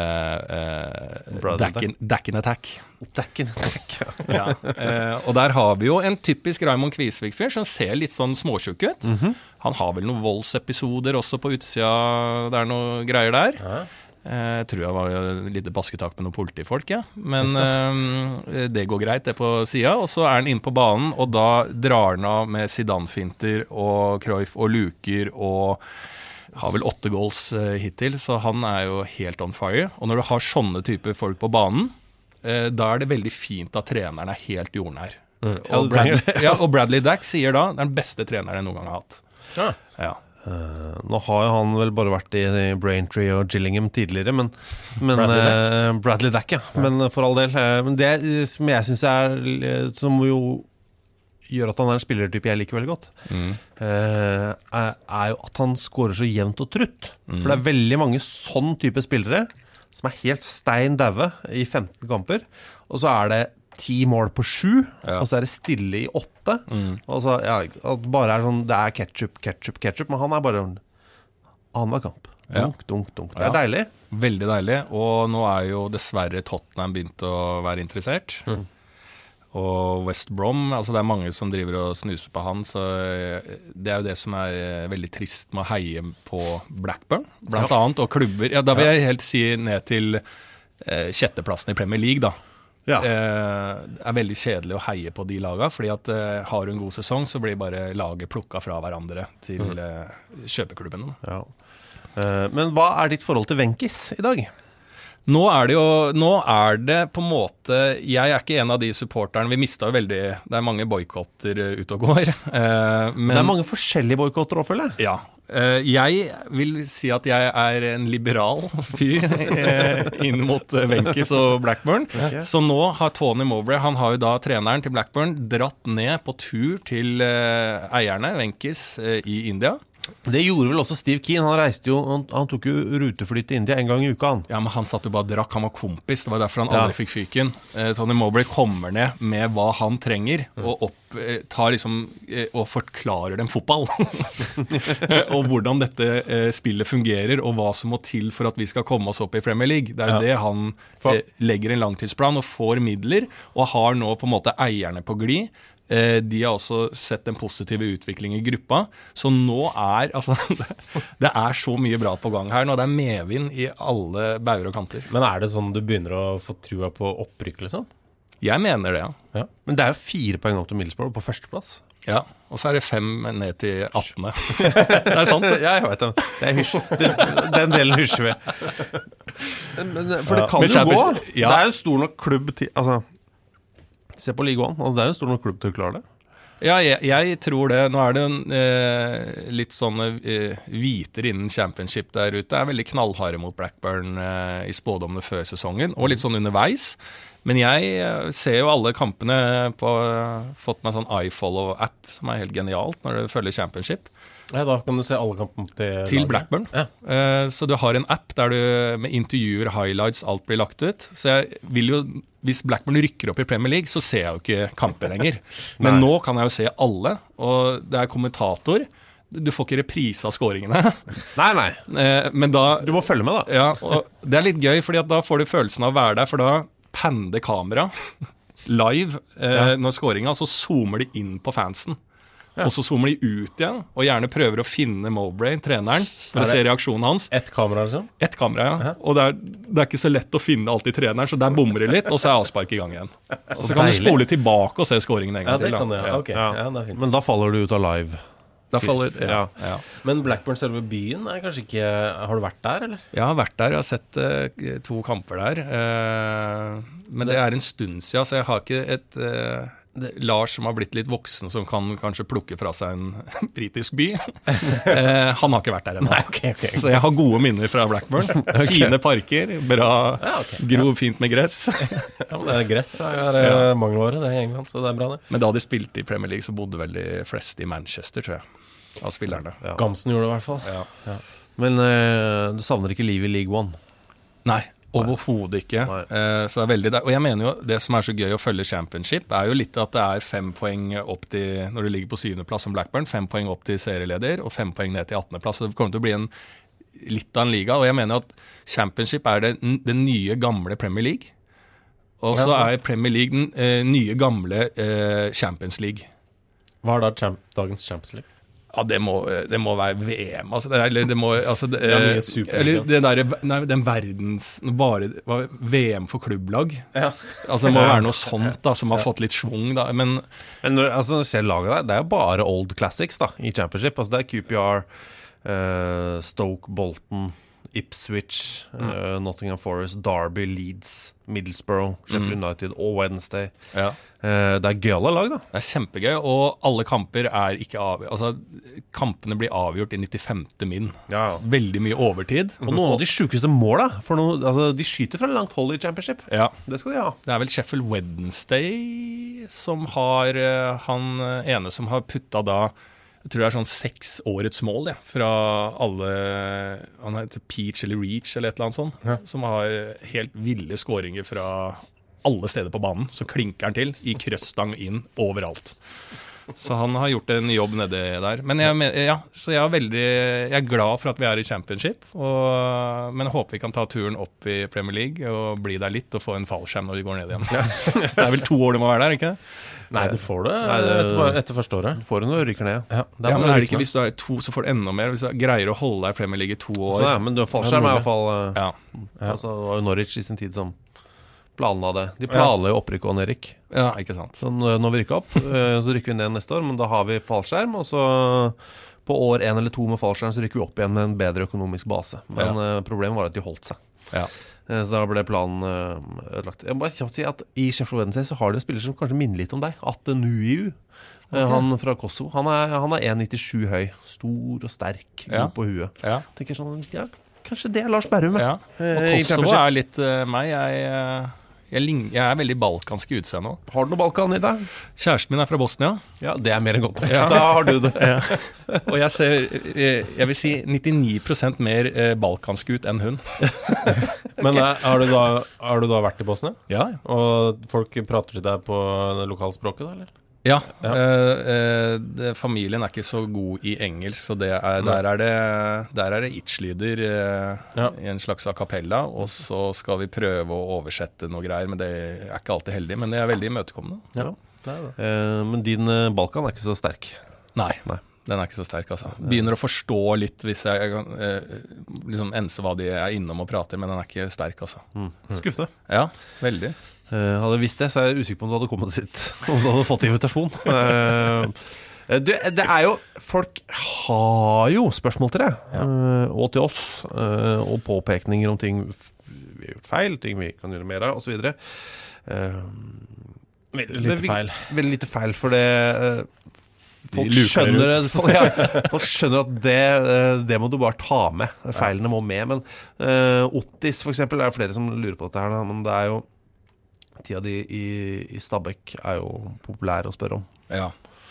Dack in attack. Dack in attack, ja. Og der har vi jo en typisk Raymond Kvisvik-fyr som ser litt sånn småtjukk ut. Han har vel noen voldsepisoder også på utsida, det er noen greier der. Jeg tror jeg var litt basketak med noen politifolk, men det går greit, det på siden. Og så er han inne på banen, og da drar han av med Zidane-finter og Cruyff og luker, og har vel 8 goals hittil, så han er jo helt on fire. Og når du har sånne typer folk på banen, da er det veldig fint at treneren er helt jordnær. Og Bradley Dack sier da, det er den beste treneren jeg noen gang har hatt. Ja. Nå har jo han vel bare vært i Braintree og Gillingham tidligere, men Bradley Dack, ja. Men for all del. Men det som jeg synes som jo gjør at han er en spillertype jeg liker veldig godt, er jo at han scorer så jevnt og trutt. For det er veldig mange sånn type spillere som er helt stein dave i 15 kamper, og så er det 10 mål på 7, og så er det stille i 8, og så, at bare er sånn, det er ketchup, men han er bare annenhver kamp. Dunk. Det er deilig. Veldig deilig, og nå er jo dessverre Tottenham begynt å være interessert. Og West Brom, altså det er mange som driver og snuser på han, så det er jo det som er veldig trist med å heie på Blackburn, blant annet, og klubber. Ja, da vil jeg helt si ned til 6. plassen i Premier League da. Det er veldig kjedelig å heie på de laga, fordi at har du en god sesong, så blir bare laget plukket fra hverandre til kjøpeklubbene. Ja. Men hva er ditt forhold til Wenkis i dag? Nå er det på en måte, jeg er ikke en av de supporterne, vi mistet jo veldig, det er mange boykotter ute og går. Men det er mange forskjellige boykotter også, føler jeg. Ja, jeg vil si at jeg er en liberal fyr inn mot Wenkis og Blackburn. Så nå har Tony Mowbray, han har jo da treneren til Blackburn, dratt ned på tur til eierne, Wenkis, i India. Det gjorde vel også Steve Keane. Han reiste jo, han tok jo ruteflytt til India en gang I uka. Ja, men han satt jo bare og drakk, han var kompis. Det var derfor han aldri fikk fyken. Tony Mowbray kommer ned med hva han trenger, og tar liksom, og forklarer dem fotball. Og hvordan dette spillet fungerer, og hva som må til for at vi skal komme oss opp I Premier League. Det jo det han legger en langtidsplan og får midler, og har nå på en måte eierne på glid. De har også sett en positiv utvikling I gruppa, så nå altså, det så mye bra på gang her, nå det medvind I alle bauger og kanter. Men det sånn du begynner å få trua på opprykk, liksom? Jeg mener det, ja. Men det jo 4 poeng opp til Middlesbrough på førsteplass. Ja, og så det 5 ned til 18. Det sant? Ja, jeg vet det. Det hysj. Den delen hysjer vi. For det kan jo gå. Det jo en stor nok klubb til, altså... Se på Ligue 1, altså det jo en stor nok klubb til å klare det. Ja, jeg tror det. Nå det en litt sånne hviter innen championship der ute. Det veldig knallharde mot Blackburn I spådommene før sesongen, og litt sånn underveis. Men jeg ser jo alle kampene på, fått meg sånn iFollow-app, som helt genialt når du følger championship. Ja, da kan du se alle kampene til Blackburn. Ja. Så du har en app der du med intervjuer, highlights, alt blir lagt ut. Så jeg vil jo, hvis Blackburn rykker opp I Premier League, så ser jeg jo ikke kamper lenger. Men nå kan jeg jo se alle, og det kommentator. Du får ikke reprise av scoringene. Nei. Men da... Du må følge med da. Ja, og det litt gøy, fordi at da får du følelsen av å være der, for da panner kamera live når scoringen, så zoomer de inn på fansen. Og så zoomer de ut igjen, og gjerne prøver å finne Mowbray, treneren, for å se reaksjonen hans. Ett kamera, liksom? Ett kamera, ja. Og det ikke så lett å finne alltid treneren, så der bommer de litt, og så avspark I gang igjen. Og så kan du spole tilbake og se scoringen en gang til. Ja, det kan du, ja. Okay. Ja, det fint. Men da faller du ut av live. Ja. Men Blackburn selve byen kanskje ikke... Har du vært der, eller? Jeg har vært der, jeg har sett 2 kamper der. Men det en stund siden, så jeg har ikke et... Lars som har blitt litt voksen, som kan kanskje plukke fra seg en britisk by. Han har ikke vært der ennå. Okay. Så jeg har gode minner fra Blackburn. Fine parker, bra, grov fint med gress. Ja, men gress mangelvare, det I England, så det bra det. Men da de spilte I Premier League, så bodde vel de fleste I Manchester, tror jeg, av spillerne. Ja. Gamsen gjorde det I hvert fall. Ja. Men du savner ikke liv I League 1? Nei. Overhodet ikke. Så det veldig, og jeg mener jo, det som så gøy å følge championship, jo litt at det 5 poeng opp til, når du ligger på 7. plass som Blackburn, 5 poeng opp til serieleder, og 5 poeng ned til 18. plass. Så det kommer til å bli litt av en liga, og jeg mener at championship det nye gamle Premier League, og så Premier League den nye gamle Champions League. Hva da dagens Champions League? Ja, det må være VM, altså, eller det må, altså, eller det der, nei, den verdens, bare VM for klubblag, altså det må være noe sånt da, som har fått litt svung da, men når, altså, når du ser laget der, det jo bare old classics da, I Championship, altså det QPR, Stoke, Bolton, Ipswich, Nottingham Forest, Derby, Leeds, Middlesbrough, Sheffield United og Wednesday. Ja. Det gøyale lag da. Det kjempegøy, og alle kamper ikke avgjort. Altså, kampene blir avgjort I 95. min. Ja. Veldig mye overtid. Og noen av de sykeste måla, for altså, de skyter fra langt hold I Championship. Ja. Det skal de ha. Det vel Sheffield Wednesday som har, han ene som har puttet da, jeg tror det sånn 6 årets mål, fra alle, han heter Peach eller Reach eller et eller annet sånt, som har helt ville skåringer fra alle steder på banen, så klinker han til, I krøstang inn, overalt. Så han har gjort en jobb nede der. Men så jeg glad for at vi I championship, men jeg håper vi kan ta turen opp I Premier League, og bli der litt, og få en fallskjerm når vi går ned igjen. Det vel 2 år du må være der, ikke det? Nei, du får det etter første året. Du får det når du rykker ned. Ja, men det ikke hvis du 2, så får du enda mer. Hvis du greier å holde deg I Premier League I 2 år. Så, men du har fallskjerm I hvert fall. Altså, det var jo Norwich I sin tid som planla det. De planla jo opprykk og nedrykk. Ja, ikke sant. Så når vi rykker opp, så rykker vi ned neste år, men da har vi fallskjerm, og så på år 1 eller 2 med fallskjerm, så rykker vi opp igjen med en bedre økonomisk base. Men problemet var at de holdt seg. Ja. Så da ble planen ødelagt. Jeg må bare kjapt si at I Sheffield Wednesday så har de en spiller som kanskje minner litt om deg, Atte Nuiu. Han fra Kosovo. Han 1,97 høy, stor og sterk, god på huet. Tenker sånn, kanskje det Lars Berrum. Og Kosovo litt meg. Jeg veldig balkansk i utseende nå. Har du noe Balkan i deg? Kjæresten min fra Bosnia. Ja, det mer enn godt. Ja. Da har du det. Ja. Og jeg ser, jeg vil si 99% mer balkansk ut enn hun. Men har du da vært i Bosnia? Ja. Og folk prater til deg på det lokalspråket da, eller? Ja, familien ikke så god i engelsk, så der er det itch-lyder i en slags a cappella, og så skal vi prøve å oversette noe greier, men det ikke alltid heldig, men det veldig imøtekommende. Ja, det det. Men din Balkan ikke så sterk? Nei. Den ikke så sterk, altså. Begynner å forstå litt hvis jeg kan liksom ense hva de innom og prater, men den ikke sterk, altså. Skuffende. Ja, veldig. Hadde jeg visst det, så jeg usikker på om du hadde kommet dit, om du hadde fått invitasjon. Det jo, folk har jo spørsmål til det, og til oss, og påpekninger om ting vi har gjort feil, ting vi kan gjøre mer av, og så videre. Veldig lite feil, for det folk skjønner at det må du bare ta med. Feilene må med, men Ottis for eksempel, det flere som lurer på dette her, men det jo tida di i Stabæk jo populær å spørre om. Ja.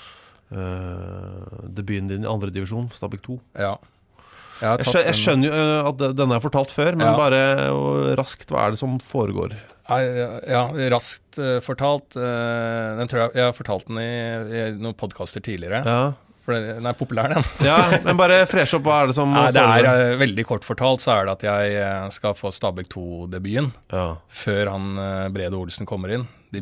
Debuten din i andre divisjon, Stabæk 2. Ja. Jeg skjønner jo at denne fortalt før, men bare raskt, hva det som foregår? Ja, raskt fortalt. Den tror jeg har fortalt den i noen podcaster tidligere. Ja. For den populær, den. Ja, men bare fresh opp, hva det som det veldig kort fortalt, så det at jeg skal få Stabæk 2-debuten før han Brede Olsen kommer inn. Det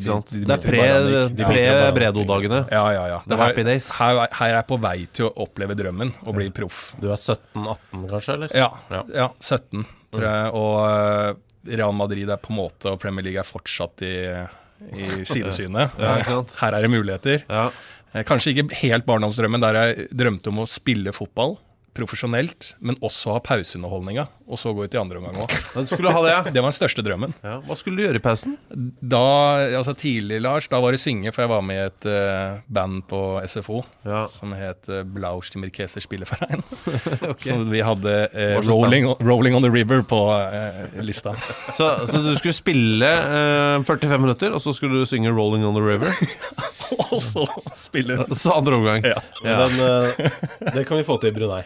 pre-Bredo-dagene. Ja. The happy days. Her på vei til å oppleve drømmen og bli proff. Du 17-18 kanskje, eller? Ja, 17, tror jeg. Og Real Madrid på en måte, og Premier League fortsatt i sidesynet. Her det muligheter. Ja. Kanskje ikke helt barndomsdrømmen der jeg drømte om å spille fotball profesjonelt, men også ha pauseunderholdninga, og så gå ut i andre omgang også. Du skulle ha det, ja. Det var den største drømmen. Ja. Hva skulle du gjøre i pausen? Tidlig, Lars, da var det synge, for jeg var med i et band på SFO, som het Blaustimmerkeser Spilleverein. Okay. Så vi hadde Rolling on the River på lista. Så du skulle spille 45 minutter, og så skulle du synge Rolling on the River? Og så spille. Så andre omgang. Ja. Det kan vi få til i Brunei.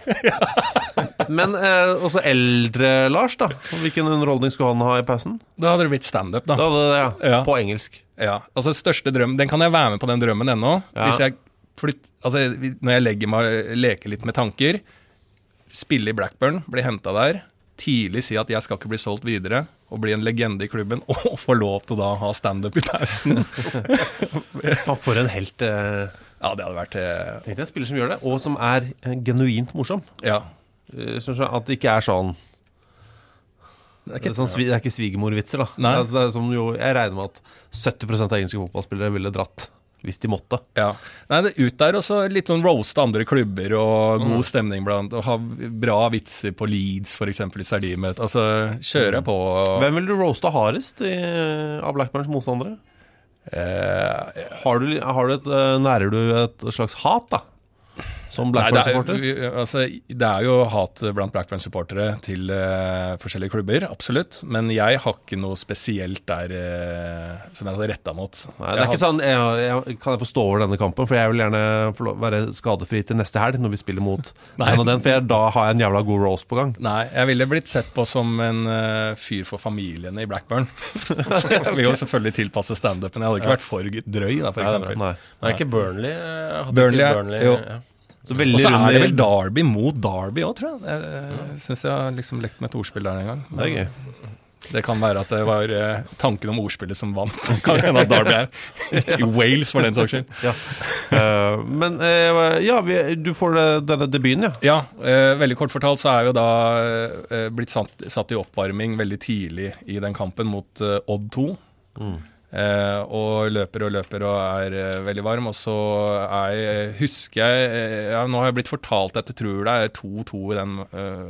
Men også eldre Lars da, hvilken underholdning skulle han ha i pausen? Da hadde det blitt stand-up da. På engelsk. Ja, altså største drøm, den kan jeg være med på den drømmen ennå. Hvis jeg når jeg legger meg leker litt med tanker, spille i Blackburn, bli hentet der, tidlig si at jeg skal ikke bli solgt videre, og bli en legende i klubben, og få lov til å da ha stand-up i pausen. For en helt... Ja, det hadde vært... Tenk deg en spiller som gjør det, og som genuint morsom. Ja. At det ikke sånn... Det ikke svigermorvitser da. Nei. Det som jo, jeg regner med at 70% av engelske fotballspillere ville dratt hvis de måtte. Ja. Nei, det ut der også litt sånn roast andre klubber og god stemning blant, og ha bra vitser på Leeds for eksempel i Sardimøt. Altså, kjøre på. Hvem vil du roaste hardest av Blackburns motstandere? Nærer du et slags hat da? Som Blackburn-supporter? Det jo hat blant Blackburn-supportere til forskjellige klubber, absolutt. Men jeg har ikke noe spesielt der som jeg hadde rettet mot. Nei, det ikke sånn, kan jeg få stå over denne kampen? For jeg vil gjerne være skadefri til neste helg når vi spiller mot den, for da har jeg en jævla god roast på gang. Nei, jeg ville blitt sett på som en fyr for familiene i Blackburn. Så jeg vil jo selvfølgelig tilpasse stand-upen. Jeg hadde ikke vært for drøy da, for eksempel. Nei, ikke Burnley? Burnley, jo. Og så det vel Derby mot Derby også, tror jeg. Jeg synes jeg har liksom lekt med et ordspill der en gang. Det gøy. Det kan være at det var tanken om ordspillet som vant. Kanskje en av Derby i Wales for den saks skyld. Ja. Men du får denne debuten, ja. Ja, veldig kort fortalt så jo da blitt satt i oppvarming veldig tidlig i den kampen mot Odd 2. Og løper og veldig varm, og så husker jeg nå har jeg blitt fortalt at jeg tror det 2-2 i den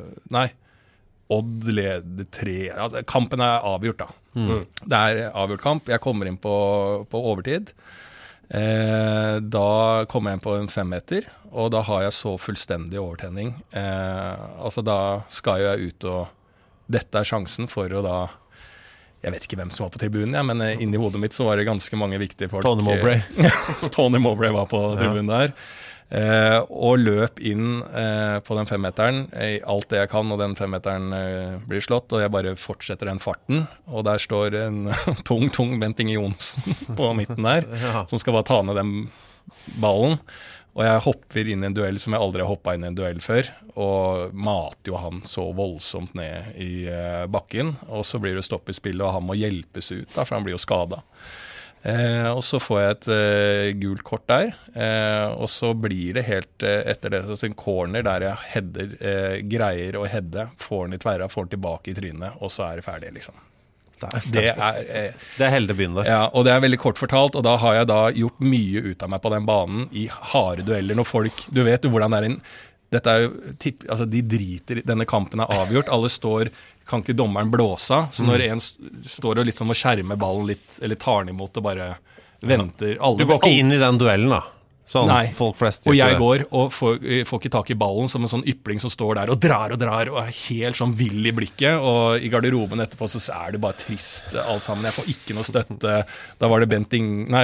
Odd leder 3 altså, kampen avgjort da det avgjort kamp, jeg kommer inn på overtid da kommer jeg inn på en 5 meter og da har jeg så fullstendig overtenning altså da skal jeg ut og dette sjansen for å da Jeg vet ikke hvem som var på tribunen, men inni hodet mitt så var det ganske mange viktige folk. Tony Mowbray. Tony Mowbray var på tribunen der. Og løp inn på den 5-meteren i alt det jeg kan, og den 5-meteren blir slått, og jeg bare fortsetter den farten, og der står en tung Bent Inge Johnsen på midten der, som skal bare ta ned den ballen. Og jeg hopper inn i en duell som jeg aldri har hoppet inn i en duell før, og mater jo han så voldsomt ned i bakken, og så blir det stopp i spillet, og han må hjelpes ut da, for han blir jo skadet. Og så får jeg et gult kort der, og så blir det helt etter det, så en corner der jeg header, greier å heade, får den i tverra, får den tilbake i trynet, og så det ferdig liksom. Det heldig begynn der. Ja, og det veldig kort fortalt, og da har jeg da gjort mye ut av meg på den banen i harde dueller når folk, du vet jo hvordan det dette jo, altså de driter, denne kampen avgjort, alle står, kan ikke dommeren blåse, så når en står og liksom må skjerme ballen litt, eller tar den imot og bare venter. Du går ikke inn i den duellen da? Sånn, nei, folk flest og jeg går og får ikke tak i ballen som en sånn ypling som står der og drar og helt sånn vill i blikket, og i garderoben etterpå så det bare trist alt sammen, jeg får ikke noe støtte. Da var det Bent Inge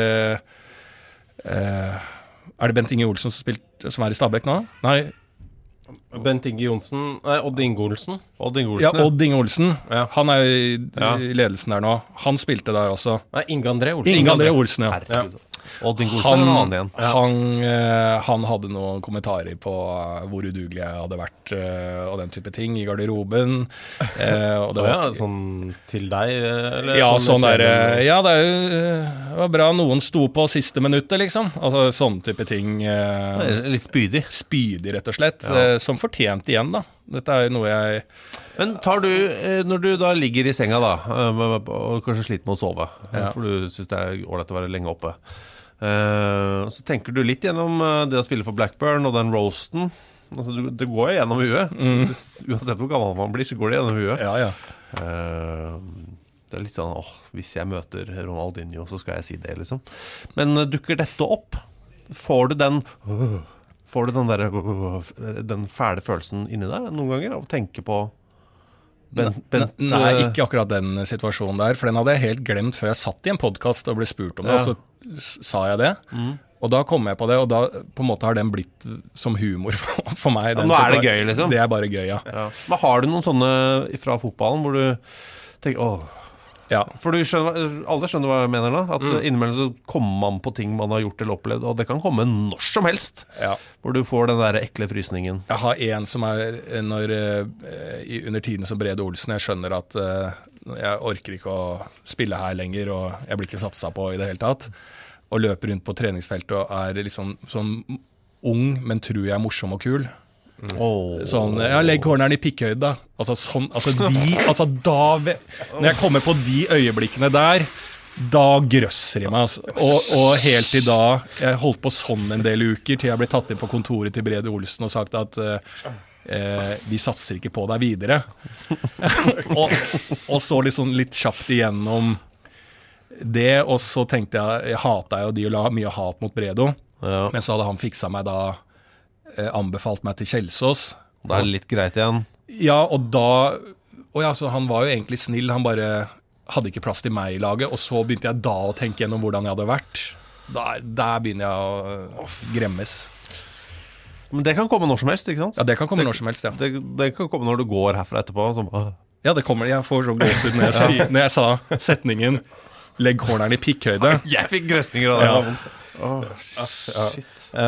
det Bent Inge Olsen som i Stabæk nå? Nei, Bent Inge Johnsen, Odd Inge Olsen. Ja, Odd Inge Olsen. Ja. Han i ledelsen der nå. Han spilte der også. Nei, Inge André Olsen. Inge André Olsen, ja. Odd Inge Olsen han hadde noen kommentarer på hvor udugelig jeg hadde vært og den type ting i garderoben. Og det var sånn til deg? Eller ja, sånn der. Ja, det var bra noen sto på siste minuttet, liksom. Altså sånn type ting. Litt spydig. Spydig, rett og slett. Som fortjent igjen, da. Dette noe jeg... Men tar du, når du da ligger i senga da, og kanskje sliter med å sove, for du synes det ordentlig å være lenge oppe, så tenker du litt gjennom det å spille for Blackburn og den roasten. Altså, det går jo gjennom huet. Uansett hvor gammel man blir, så går det gjennom huet. Det litt sånn, hvis jeg møter Ronaldinho, så skal jeg si det, liksom. Men dukker dette opp? Får du den der, den fæle følelsen inni deg noen ganger av å tenke på Nei, ikke akkurat den situasjonen der, for den hadde jeg helt glemt før jeg satt i en podcast og ble spurt om det, og så sa jeg det. Og da kom jeg på det, og da på en måte har den blitt som humor for meg. Nå det gøy, liksom. Det bare gøy, ja. Men har du noen sånne fra fotballen hvor du tenker, for alle skjønner hva jeg mener da, at innimellom så kommer man på ting man har gjort eller opplevd, og det kan komme når som helst, hvor du får den der ekle frysningen. Jeg har en som under tiden som Brede Olsen, jeg skjønner at jeg orker ikke å spille her lenger, og jeg blir ikke satset på i det hele tatt, og løper rundt på treningsfeltet og liksom sånn ung, men tror jeg morsom og kul. Sånn, legg corneren i pikkhøyd da. Når jeg kommer på de øyeblikkene der, da grøsser jeg meg og helt til da jeg holdt på sånn en del uker til jeg ble tatt inn på kontoret til Brede Olsen og sagt at vi satser ikke på deg videre. og så liksom litt kjapt igjennom det, og så tenkte jeg hatet jo de og la mye hat mot Bredo, men så hadde han fikset meg da, anbefalt meg til Kjelsås. Da det litt greit igjen. Ja, og da så han var jo egentlig snill, han bare hadde ikke plass til meg i laget, og så begynte jeg da å tenke gjennom hvordan jeg hadde vært. Der begynner jeg å gremmes. Men det kan komme når som helst, ikke sant? Ja, det kan komme når som helst, ja. Det kan komme når du går herfra etterpå. Ja, det kommer, jeg får så gåsehud når jeg sa setningen legg corneren i pikkhøyde. Jeg fikk grøsninger av det. Shit.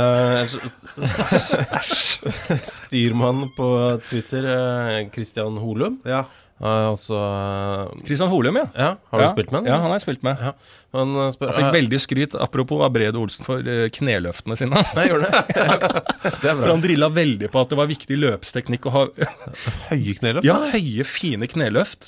Styrmann på Twitter, Christian Holum. Christian Holum, ja. Har du spilt med han? Ja, han har jeg spilt med. Han fikk veldig skryt, apropos av Brede Olsen, for kneløftene sine. Nei, gjør det? Det er bra. For han drillet veldig på at det var viktig løpsteknikk å ha høye kneløft? Ja, høye, fine kneløft.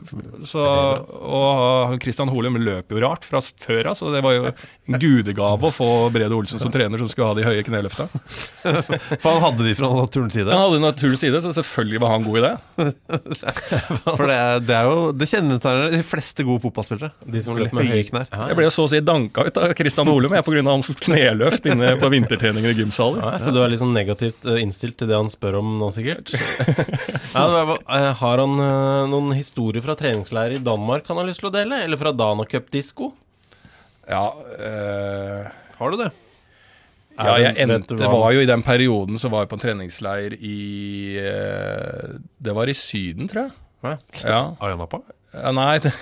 Og Christian Holum løp jo rart fra før, så det var jo en gudegave å få Brede Olsen som trener som skulle ha de høye kneløfta. For han hadde de fra naturens side? Han hadde naturens side, så selvfølgelig var han god i det. For det jo det kjennetegner de fleste gode fotballspillere. De som løper med høye knær. Jeg ble jo så å si danka ut av Christian Holum på grunn av hans kneløft inne på vintertreninger i gymsaler. Ja, så du litt sånn negativt innstilt til det han spør om nå, sikkert? Har han noen historier fra treningsleir i Danmark han har lyst til å dele? Eller fra Dana Cup Disco? Ja, har du det? Ja, det var jo i den perioden så var jeg på en treningsleir det var i Syden, tror jeg. Ja. Ayanapa? Ja, nei, det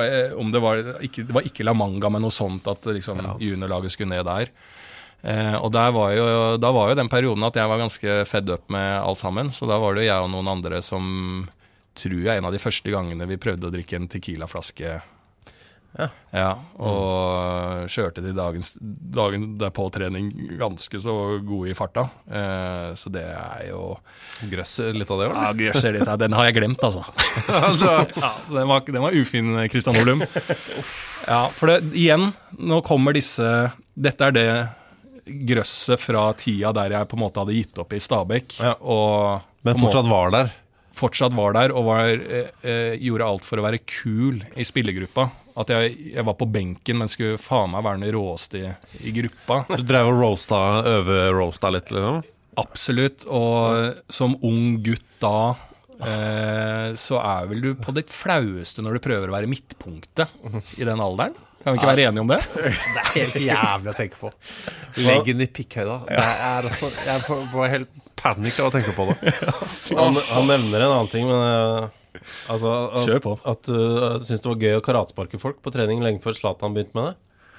var ikke La Manga, men noe sånt at liksom, juniorlaget skulle ned der. Og da var jo den perioden at jeg var ganske fed up med alt sammen, så da var det jeg og noen andre som tror jeg en av de første gangene vi prøvde å drikke en tequila-flaske. Ja, og kjørte til dagen der på trening ganske så god i farta. Så det jo grøsser litt av det, eller? Ja, grøsser litt av den har jeg glemt, altså. Ja, den var ufin, Christian Holum. Ja, for igjen, nå kommer dette det grøsset fra tida der jeg på en måte hadde gitt opp i Stabæk. Men fortsatt var der? Fortsatt var der, og gjorde alt for å være kul i spillergruppa. At jeg var på benken, men skulle faen meg være den råeste i gruppa. Du drev og roasta litt, liksom? Absolutt, og som ung gutt da, så vel du på ditt flaueste når du prøver å være midtpunktet i den alderen. Kan vi ikke være enige om det? Det helt jævlig å tenke på. Leggen i pikkhøyda. Jeg får helt panikk av å tenke på det. Han nevner en annen ting, men kjør på. At du synes det var gøy å karatsparke folk på trening lenge før Zlatan begynte med det?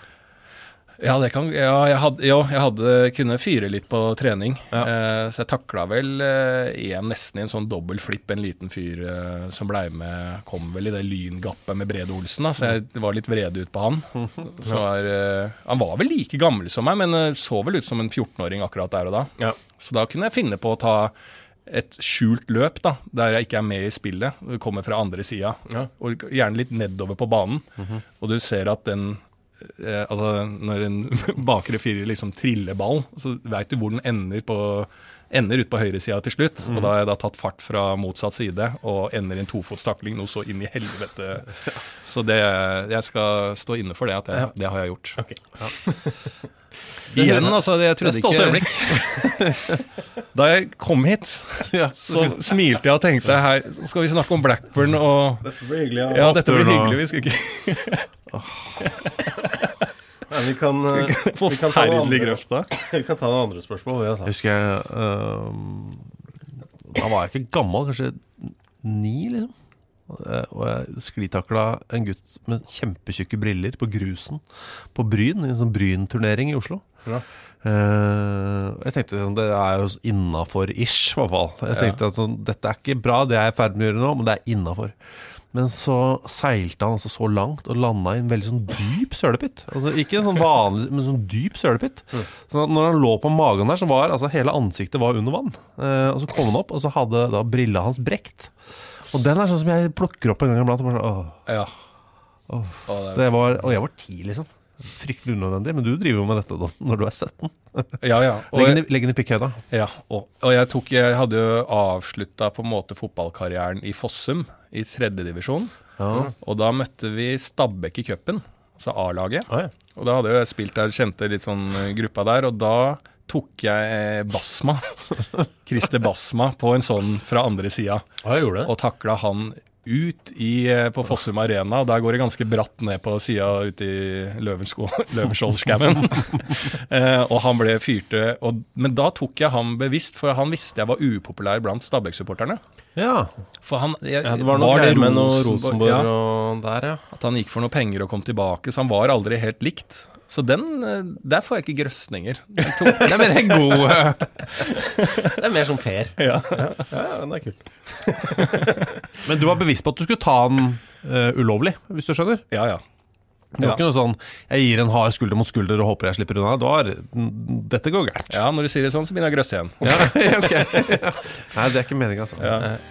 Ja, jeg hadde kunne fyre litt på trening. Så jeg takla vel nesten i en sånn dobbelt flipp, en liten fyr som ble med, kom vel i det lyngappet med Brede Olsen da, så jeg var litt vrede ut på han. Han var vel like gammel som meg, men så vel ut som en 14-åring akkurat der og da. Så da kunne jeg finne på å ta et skjult løp da, der jeg ikke med i spillet. Det kommer fra andre siden, og gjerne litt nedover på banen. Og du ser at når en bakre firer liksom triller ball, så vet du hvor den ender ut på høyre siden til slutt, og da har jeg da tatt fart fra motsatt side og ender i en tofotstakling, noe så inn i helvete. Så jeg skal stå inne for det, at det har jeg gjort. Igjen, altså, jeg trodde ikke da jeg kom hit, så smilte jeg og tenkte, her skal vi snakke om Blackburn og dette blir hyggelig. Ja, dette blir hyggelig, vi skal ikke vi kan forferdelig grøft da. Vi kan ta noen andre spørsmål. Jeg husker da var jeg ikke gammel, kanskje 9 liksom, og jeg sklitakla en gutt med kjempetjukke briller på grusen på Bryn, i en sånn Bryn-turnering i Oslo. Jeg tenkte sånn, det jo innenfor ish i hvert fall. Jeg tenkte at sånn, dette ikke bra, det jeg ferdig med å gjøre nå, men det innenfor. Men så seilte han altså så langt og landet i en veldig sånn dyp sølepytt. Altså ikke en sånn vanlig, men sånn dyp sølepytt. Så når han lå på magen der, så var altså hele ansiktet var under vann. Og så kom han opp, og så hadde da brilla hans brekt. Og den sånn som jeg plukker opp en gang iblant. Og jeg var 10 liksom. Fryktelig unødvendig, men du driver jo med dette da, når du 17. Leggen i pikkhøyda. Ja, og jeg hadde jo avsluttet på en måte fotballkarrieren i Fossum i 3. divisjon, og da møtte vi Stabæk i cupen, altså A-laget, og da hadde jeg spilt der, kjente litt sånn gruppa der, og da tok jeg Basma, Christer Basma, på en sånn fra andre siden, og taklet han ut på Fossum Arena, og der går det ganske bratt ned på siden ut i Løvenskioldskauen. Og han ble fyrte, men da tok jeg han bevisst, for han visste jeg var upopulær blant Stabæk-supporterne. For det var noe greier med noe Rosenborg og der, at han gikk for noe penger og kom tilbake, så han var aldri helt likt. Så der får jeg ikke grøsninger. Det mer en god det mer som fair. Ja, det kult. Men du var bevisst på at du skulle ta den ulovlig, hvis du skjønner? Ja. Det var ikke noe sånn, jeg gir en hard skulder mot skulder og håper jeg slipper unna. Dette går gærent. Ja, når du sier det sånn, så begynner jeg å grøsse igjen. Nei, det ikke meningen, altså.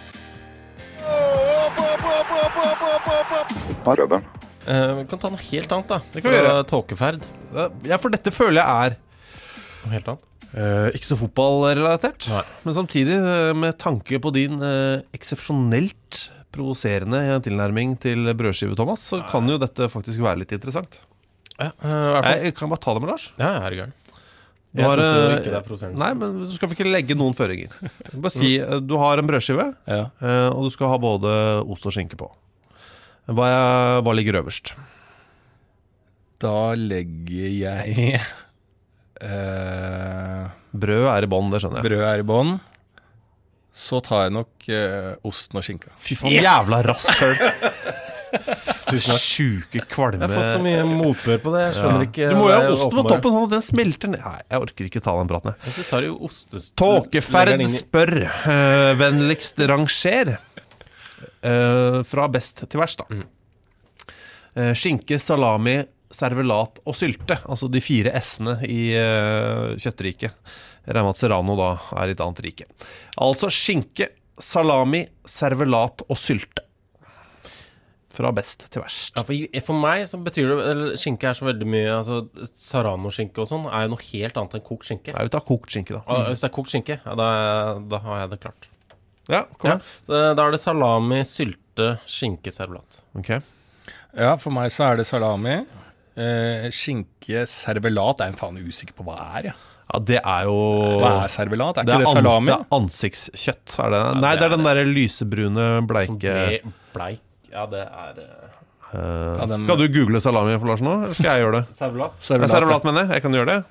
Rødben. Vi kan ta noe helt annet da. Det kan vi gjøre. Tåkeferd. Ja, for dette føler jeg noe helt annet. Ikke så fotballrelatert, men samtidig med tanke på din eksepsjonelt provoserende tilnærming til brødskive, Thomas, så kan jo dette faktisk være litt interessant. Ja, jeg kan bare ta det med Lars. Ja, jeg er gæren. Jeg synes jo ikke det provoserende. Nei, men du skal ikke legge noen føringer. Bare si, du har en brødskive, og du skal ha både ost og skinke på. Hva ligger øverst? Da legger jeg brød er i bånd, det skjønner jeg. Brød er i bånd. Så tar jeg nok osten og skinka. Fy faen, jævla rasshøl. Sjuke kvalme. Jeg har fått så mye motbør på det. Jeg skjønner ikke. Du må jo ha osten på toppen sånn at den smelter ned. Nei, jeg orker ikke ta den praten. Så tar jo ostest. Tåkeferd spør. Vennligst ranger. Fra best til verst, da. Skinke, salami, servelat og sylte. Altså de 4 S-ene i kjøttriket. Jeg regner med at Serrano da er i et annet rike. Altså skinke, salami, servelat og sylte. Fra best til verst. Ja, for meg så betyr det, eller skinke er så veldig mye, altså Serrano-skinke og sånn er jo noe helt annet enn kokt skinke. Jeg vil ta kokt skinke da. Hvis det er kokt skinke, ja, da har jeg det klart. Ja, kom. Ja, da er det salami, sylte, skinke, servelat. Ok. Ja, for meg så er det salami, skinke, servelat. Jeg er faen usikker på hva ja. Ja, det er jo... Hva er servelat? Ikke det salami? Det er ansiktskjøtt, er det? Ja, nei, det er den der lysebrune, bleike... Bleik, ja, det er... Skal du google salami for Lars nå? Eller skal jeg gjøre det? Servelat. Servelat, mener jeg kan gjøre det.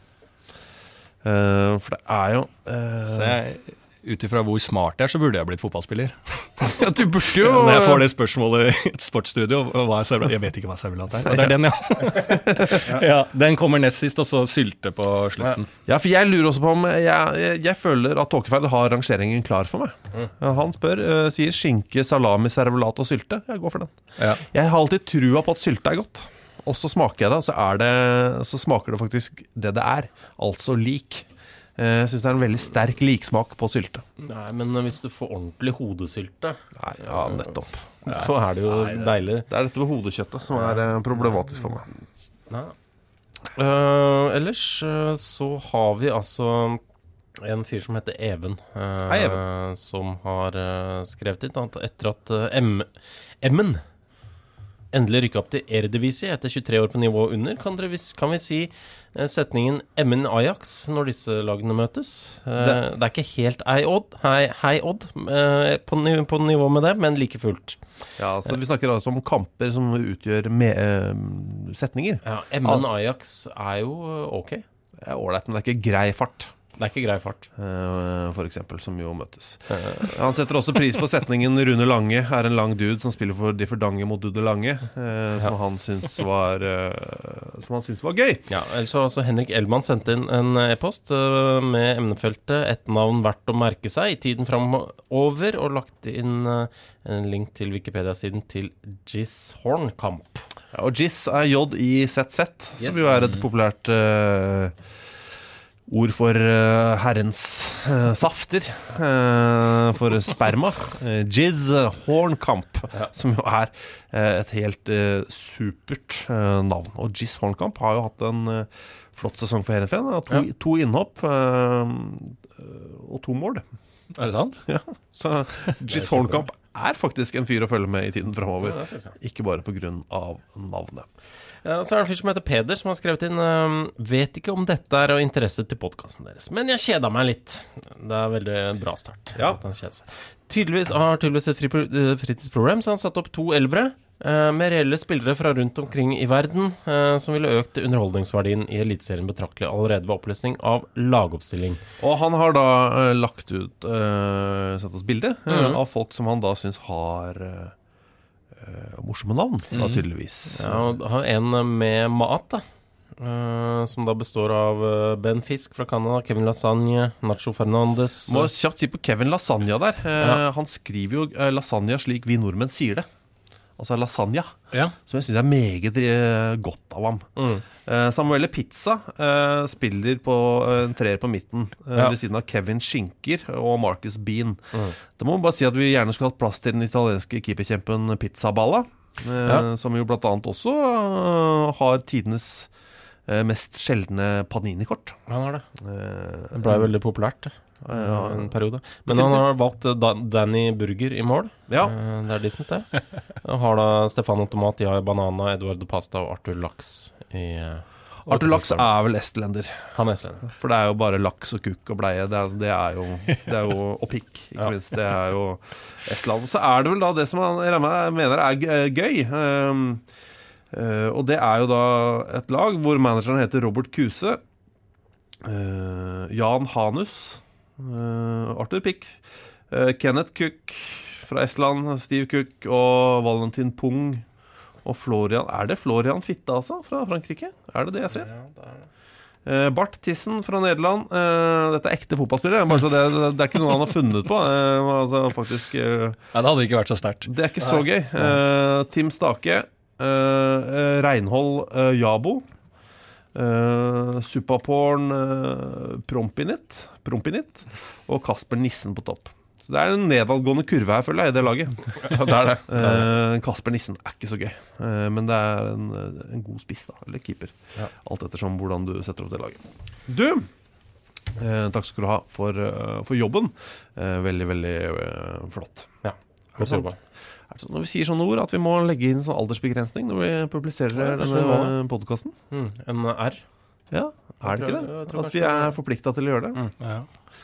For det er jo... Så jeg... Utifra hvor smart jeg så burde jeg blitt fotballspiller. Ja, du burde jo... Når jeg får det spørsmålet i et sportsstudio, hva er servelat? Jeg vet ikke hva servelat er. Og det er den, ja. Ja, den kommer nest sist, og så sylte på slutten. Ja, for jeg lurer også på om... Jeg føler at Tåkeferd har rangeringen klar for meg. Han sier skinke, salami, servelat og sylte. Jeg går for den. Ja. Jeg har alltid trua på at sylte er godt. Og så smaker jeg det, og så smaker det faktisk det er. Altså lik. Jeg synes det er en veldig sterk liksmak på sylte. Nei, men hvis du får ordentlig hodesylte... Nei, ja, nettopp. Så er det jo deilig. Det er dette med hodekjøttet som er problematisk for meg. Nei. Ellers så har vi altså en fyr som heter Even. Hei, Even. Som har skrevet inn etter at Emmen endelig rykket opp til Eredivisie etter 23 år på nivå under, kan vi si setningen Emmen Ajax når disse lagene møtes. Det er ikke helt hei Odd på nivå med det, men like fullt. Ja, så vi snakker altså om kamper som utgjør setninger. Ja, Emmen Ajax er jo ok. Det er ordentlig, men det er ikke grei fart. Det er ikke grei fart. For eksempel, som jo møtes. Han setter også pris på setningen Rune Lange er en lang dude som spiller for de fordange mot Dude Lange, som han synes var gøy. Ja, ellers så Henrik Elman sendte inn en e-post med emnefeltet et navn verdt å merke seg i tiden fremover, og lagt inn en link til Wikipedia-siden til Giz Hornkamp. Ja, og Giz er J-I-Z-Z, som jo er et populært... ord for herrens safter, for sperma. Giz Hornkamp, som jo er et helt supert navn. Og Giz Hornkamp har jo hatt en flott sesong for Heerenveen. To innhopp og 2 mål. Er det sant? Ja, så Giz Hornkamp er faktisk en fyr å følge med i tiden fremover. Ikke bare på grunn av navnet. Ja, så er det en fyr som heter Peder, som har skrevet inn vet ikke om dette er av interesse til podcasten deres, men jeg kjeda meg litt. Det er veldig bra start. Ja. Han har tydeligvis et fritidsprogram, så han satt opp 2 elvere med reelle spillere fra rundt omkring i verden, som ville økt underholdningsverdien i elitserien betraktelig allerede ved oppløsning av lagoppstilling. Og han har da lagt ut sett oss bilde av folk som han da synes har morsomme navn, da, tydeligvis. Ja, og har en med mat, da. Som da består av Ben Fisk fra Canada, Kevin Lasagne, Nacho Fernandes. Må kjapt si på Kevin Lasagna der. Han skriver jo lasagna slik vi nordmenn sier det. Altså lasagna, som jeg synes er meget godt av ham. Samuele Pizza spiller på en treer på midten ved siden av Kevin Schinker og Marcus Bean. Da må man bare si at vi gjerne skulle hatt plass til den italienske keeperkjempen Pizzaballa, som jo blant annet også har tidenes mest sjeldne Panini-kort. Han har det. Det ble veldig populært en periode. Men han har valgt Danny Burger i mål. Ja. Det decent det. Han har da Stefano Tomat, Jaja Banana, Eduardo Pasta og Arthur Laks i... Arthur Laks vel estlender. Han estlender. For det jo bare laks og kukk og bleie. Det jo og pikk, ikke minst. Det jo Estland. Så det vel da det som jeg mener gøy. Og det jo da et lag hvor manageren heter Robert Kuse, Jan Hanus, Arthur Pick, Kenneth Cook fra Estland, Steve Cook og Valentin Pung og Florian. Det Florian Fitte altså, fra Frankrike? Det jeg ser? Ja, det Bart Tissen fra Nederland. Dette ekte fotballspillere. Bare så det ikke noe han har funnet på. Altså, faktisk, Nei, det hadde ikke vært så sterkt. Det ikke så gøy. Tim Stake, Reinhold Jabo, Supaporn Prompinit og Kasper Nissen på topp. Så det en nedadgående kurve her, føler jeg, i det laget. Ja, det. Kasper Nissen ikke så gøy, men det en god spiss da, eller keeper. Ja. Alt ettersom hvordan du setter opp det laget. Du, takk skal du ha for jobben. Veldig, veldig flott. Ja, godt jobba. Når vi sier sånne ord, at vi må legge inn sånn aldersbegrensning når vi publiserer denne podcasten? En R? Ja, det ikke det? At vi forpliktet til å gjøre det? Ja.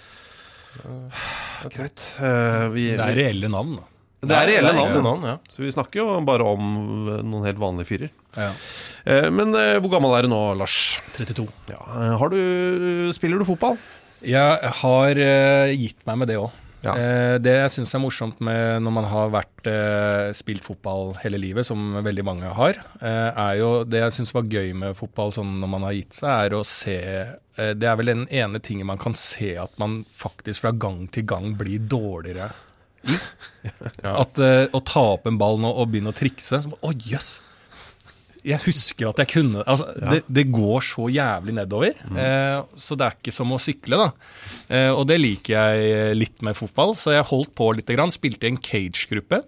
Greit. Det reelle navn da. Det reelle navn, ja. Så vi snakker jo bare om noen helt vanlige fyrer. Ja. Men hvor gammel du nå, Lars? 32. Ja. Spiller du fotball? Jeg har gitt meg med det også. Ja. Det jeg synes morsomt med når man har spilt fotball hele livet, som veldig mange har, jo det jeg synes var gøy med fotball sånn når man har gitt seg, å se, det vel den ene tingen man kan se at man faktisk fra gang til gang blir dårligere i. Ja. Å ta opp en ball nå og begynne å trikse, så, jøss! Jeg husker at jeg kunne det går så jævlig nedover så det ikke som å sykle da og det liker jeg litt med fotball så jeg holdt på litt grann, spilte i en cage-gruppe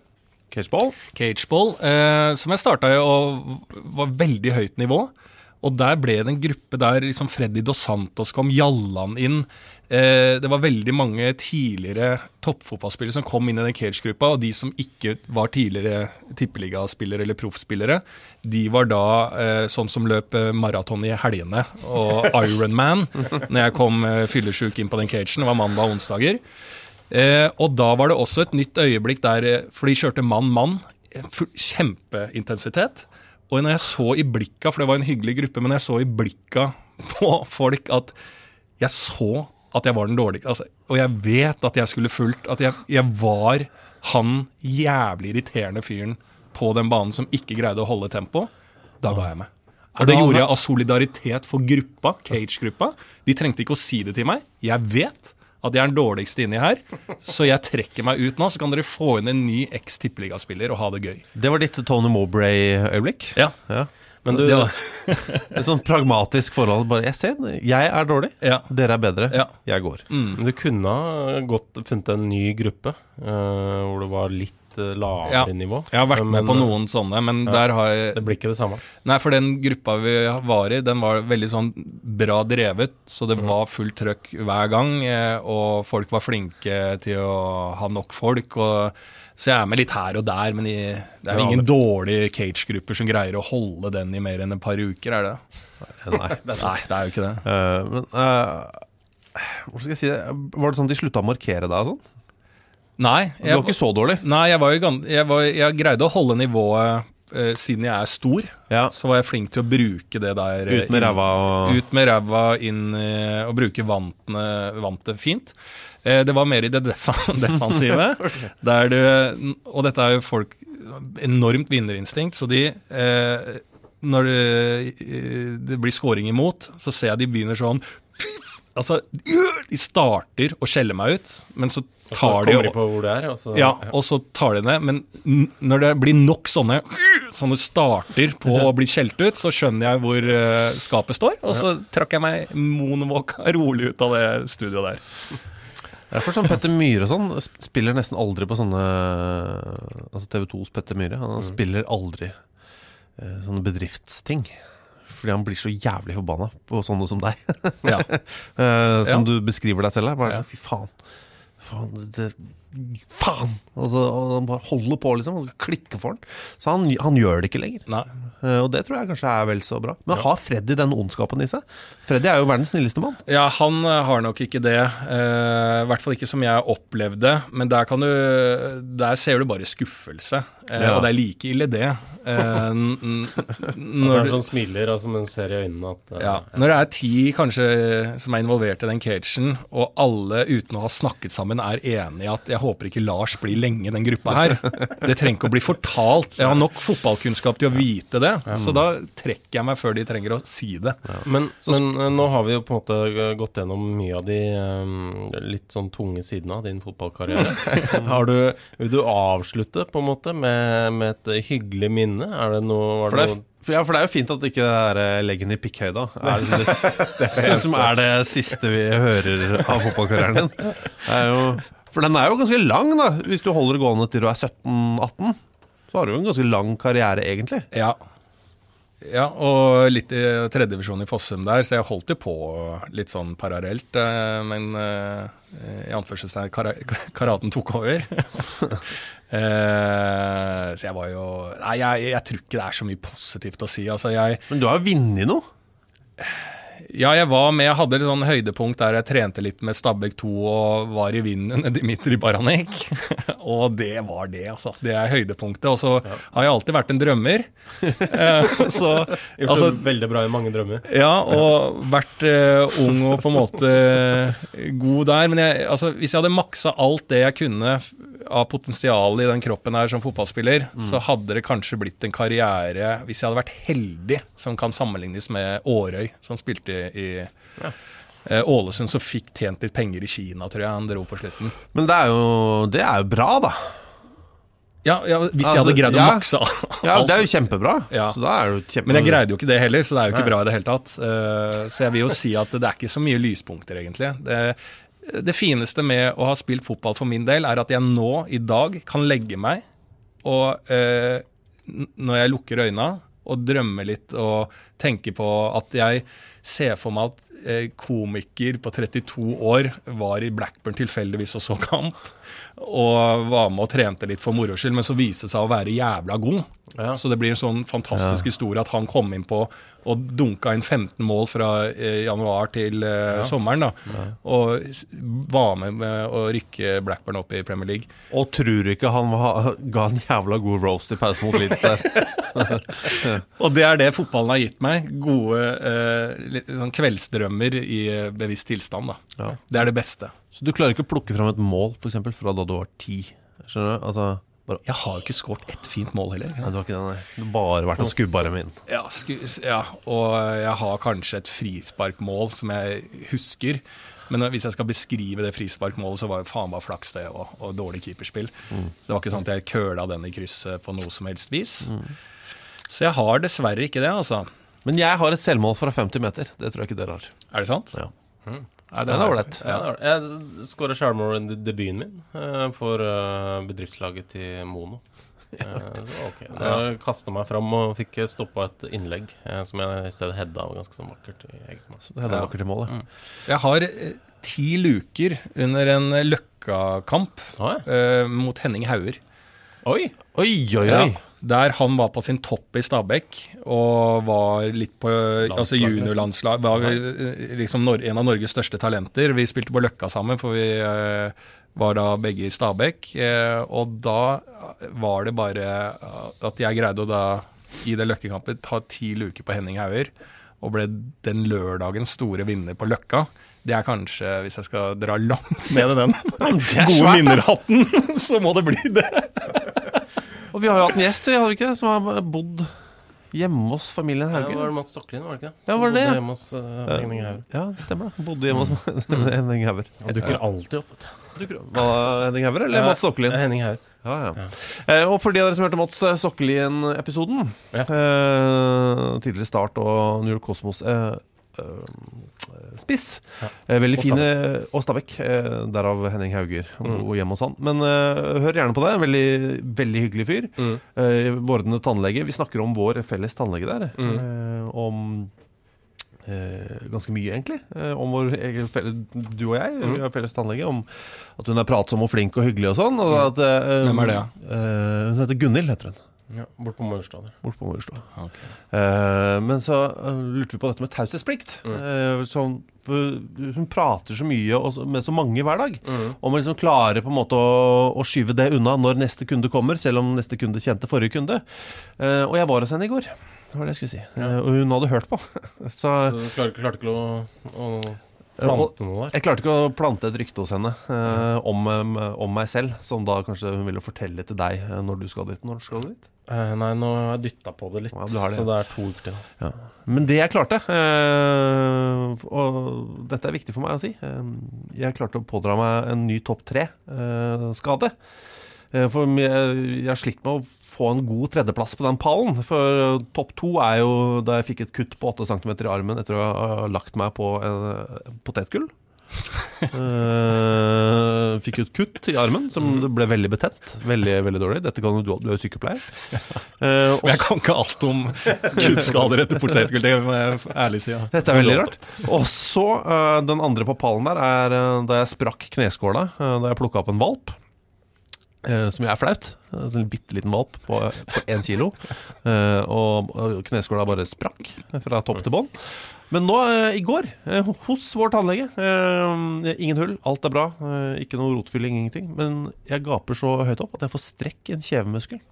Cageball som jeg startet og var veldig høyt nivå og der ble det en gruppe der liksom Freddy Dos Santos kom Jallan inn det var veldig mange tidligere toppfotballspillere som kom inn i den cage-gruppa, og de som ikke var tidligere tippeligaspillere eller proffspillere, de var da sånn som løp maraton i helgene, og Ironman, når jeg kom fyllesyk inn på den cagen, det var mandag og onsdager. Og da var det også et nytt øyeblikk der, for de kjørte mann-mann, kjempeintensitet, og når jeg så i blikka, for det var en hyggelig gruppe, men jeg så i blikka på folk at jeg så at jeg var den dårlige, altså, og jeg vet at jeg skulle fulgt, at jeg var han jævlig irriterende fyren på den banen som ikke greide å holde tempo, da ga jeg meg. Og det gjorde jeg av solidaritet for gruppa, cage-gruppa. De trengte ikke å si det til meg. Jeg vet at jeg den dårligste inni her, så jeg trekker meg ut nå, så kan dere få inn en ny eks-tippeligaspiller og ha det gøy. Det var ditt Tony Mowbray-øyeblikk? Ja. Men du, et sånn pragmatisk forhold, bare jeg ser, jeg dårlig, dere bedre, jeg går. Men du kunne ha godt funnet en ny gruppe, hvor det var litt lavere nivå. Jeg har vært med på noen sånne, men der har jeg... Det blir ikke det samme. Nei, for den gruppa vi var i, den var veldig sånn bra drevet, så det var fullt trøkk hver gang, og folk var flinke til å ha nok folk, og så jeg med litt her og der, men det jo ingen dårlige cage-grupper som greier å holde den i mer enn et par uker, det? Nei, det jo ikke det. Men, hvor skal jeg si det? Var det sånn at de sluttet å markere deg og sånn? Nei. Du var ikke så dårlig? Nei, jeg greide å holde nivået siden jeg stor, så var jeg flink til å bruke det der ut med ræva inn og bruke vantet fint. Det var mer i det defensive der og dette jo folk enormt vinnerinstinkt, så når det blir scoring imot, så ser jeg de begynner sånn altså, de starter å skjelle meg ut, men så tar de på hvor det og så, og så tar de det, men når det blir nok sånne starter på å bli skjelt ut, så skjønner jeg hvor skapet står, og så trakk jeg meg moonwalk rolig ut av det studioet der. For sånn Petter Myhre og sånn spiller nesten aldri på sånne, altså TV2s Petter Myhre, han spiller aldri sånne bedriftsting. fordi han blir så jævlig forbanna på sånne som deg. Ja. Som du beskriver deg selv. Bare, fy faen. Faen! Og han bare holder på liksom, og skal klikke for den. Så han gjør det ikke lenger. Nei. Og det tror jeg kanskje vel så bra. Men har Freddy den ondskapen i seg? Freddy jo verdens snilleste mann. Ja, han har nok ikke det. I hvert fall ikke som jeg opplevde. Men der ser du bare skuffelse. Og det like ille det. Når sånn smiler, altså, men ser i øynene at når det 10 kanskje som involvert i den cagen, og alle uten å ha snakket sammen enige i at jeg håper ikke Lars blir lenge i den gruppa her. Det trenger ikke å bli fortalt. Jeg har nok fotballkunnskap til å vite det, så da trekker jeg meg før de trenger å si det. Men nå har vi jo på en måte gått gjennom mye av de litt sånn tunge sidene av din fotballkarriere. Vil du avslutte på en måte med et hyggelig minne? Det noe... For det jo fint at ikke det leggen i pikkhøyda som det siste vi hører av fotballkarrieren din. For den jo ganske lang da. Hvis du holder det gående til du 17-18, så har du jo en ganske lang karriere egentlig. Ja, og litt i tredje divisjon i Fossum der, så jeg holdt det på litt sånn parallelt, men i anførselstegn karaten tok over. Så jeg var jo... Nei, jeg tror ikke det så mye positivt å si. Altså, Men du har vunnet noe? Ja, jeg var med. Jeg hadde et sånn høydepunkt der jeg trente litt med Stabæk 2 og var i vinden med Dimitri Baranek. Og det var det, altså. Det høydepunktet. Og så har jeg alltid vært en drømmer. Gjort veldig bra i mange drømmer. Ja, og vært ung og på en måte god der. Men hvis jeg hadde maksa alt det jeg kunne av potensial i den kroppen her som fotballspiller, så hadde det kanskje blitt en karriere, hvis jeg hadde vært heldig, som kan sammenlignes med Årøy, som spilte i Ålesund, som fikk tjent litt penger i Kina, tror jeg han dro på slutten. Men det jo bra da. Ja, hvis jeg hadde greid å makse alt. Ja, det jo kjempebra. Så da det kjempebra. Men jeg greide jo ikke det heller, så det jo ikke bra i det hele tatt. Så jeg vil jo si at det ikke så mye lyspunkter egentlig. Det fineste med å ha spilt fotball for min del at jeg nå, i dag, kan legge meg, og når jeg lukker øynene, og drømmer litt, og tenker på at jeg ser for meg at komiker på 32 år var i Blackburn tilfeldigvis og så kamp, og var med og trente litt for moro skyld, men så viste det seg å være jævla god. Så det blir en sånn fantastisk historie at han kom inn på og dunka inn 15 mål fra januar til sommeren da, og var med å rykke Blackburn opp i Premier League. Og tror du ikke han ga en jævla god roast i pause mot Leeds der? Og det det fotballen har gitt meg, gode sånn kveldsdrømmer i bevisst tilstand da. Det det beste. Så du klarer ikke å plukke frem et mål, for eksempel, fra da du var 10? Skjønner du? Altså... Jeg har ikke skåret ett fint mål heller. Nei, du har ikke det, nei. Du har bare vært og skubba dem inn. Ja, og jeg har kanskje et frisparkmål som jeg husker. Men hvis jeg skal beskrive det frisparkmålet, så var jo faen bare flaks det, og dårlig keeperspill. Så det var ikke sånn at jeg køla den i krysset på noe som helst vis. Så jeg har dessverre ikke det, altså. Men jeg har et selvmål fra 50 meter. Det tror jeg ikke dere har. Det sant? Ja. Nei, det var det. Jeg skåret selvmål i debuten min for bedriftslaget til Mono. Jeg kastet meg fram og fikk stoppet et innlegg som jeg i stedet hedda ganske sånn vakkert i eget mål. Så det hedda vakkert i målet. Jeg har 10 luker under en Løkka-kamp mot Henning Hauger. Oi! Ja. Der han var på sin topp i Stabæk og var litt på juniorlandslag, var liksom en av Norges største talenter. Vi spilte på Løkka sammen, for vi var da begge i Stabæk, og da var det bare at jeg greide å da i det Løkkekampet ta 10 luker på Henning Hauger, og ble den lørdagens store vinner på Løkka. Det kanskje, hvis jeg skal dra langt med den gode minnerhatten, så må det bli det. Og vi har jo hatt en gjest, har vi ikke, som har bodd hjemme hos familien Hauger. Ja, var det Mats Stocklin, var det ikke? Ja, var det? Bodde hjemme hos Henning Hauger. Ja, det stemmer det. Bodde hjemme hos Henning Hauger. Jeg dukker alltid opp. Var det Henning Hauger, eller Mats Stocklin? Henning Hauger. Ja. Og for de av dere som hørte Mats Stocklin-episoden, tidligere Start og New York Cosmos, spiss. Veldig fine, og Stabæk, derav Henning Hauger og hjemme hos han. Men hør gjerne på det, veldig, veldig hyggelig fyr. Vordende tannlege. Vi snakker om vår felles tannlege der. Om ganske mye egentlig. Om vår egen du og jeg, vi har felles tannlege, om at hun er pratsom og flink og hyggelig og sånn. Og at, hvem er det? Hun heter Gunnhild, heter hun. Ja, bort på Maurstad. Okay. Men så lurte vi på dette med taushetsplikt. Hun prater så mye og med så mange hver dag. Og man liksom klarer på en måte å skyve det unna når neste kunde kommer, selv om neste kunde kjente forrige kunde. Og jeg var hos henne i går. Det var det jeg skulle si. Og hun hadde hørt på. Så klarte ikke å plante noe der? Jeg klarte ikke å plante et rykte hos henne om meg selv, som da kanskje hun ville fortelle til deg når du skal dit. Når du skal dit? Nei, nå har jeg dyttet på det litt, så det er 2 uker til. Ja. Men det jeg klarte, og dette er viktig for meg å si, jeg klarte å pådra meg en ny topp 3 skade. For jeg har slitt med å få en god tredjeplass på den pallen. For topp 2 er jo da jeg fikk et kutt på 8 cm i armen etter å ha lagt meg på en potetgull. Fikk et kutt i armen som ble veldig betent. Veldig, veldig dårlig. Dette kan du er jo sykepleier. Jeg kan ikke alt om kuttskader etter potetgull, det må jeg ærlig si. Ja. Dette er veldig rart. Og så den andre på pallen der er da jeg sprakk kneskåla, da jeg plukket opp en valp. Som er flaut. En bitte liten valp på 1 kilo. Og kneskåla bare sprakk fra topp til bånd. Men nå, i går, hos vår tannlege, ingen hull, alt er bra, ikke noe rotfylling, ingenting. Men jeg gaper så høyt opp at jeg får strekk i en kjevemuskel.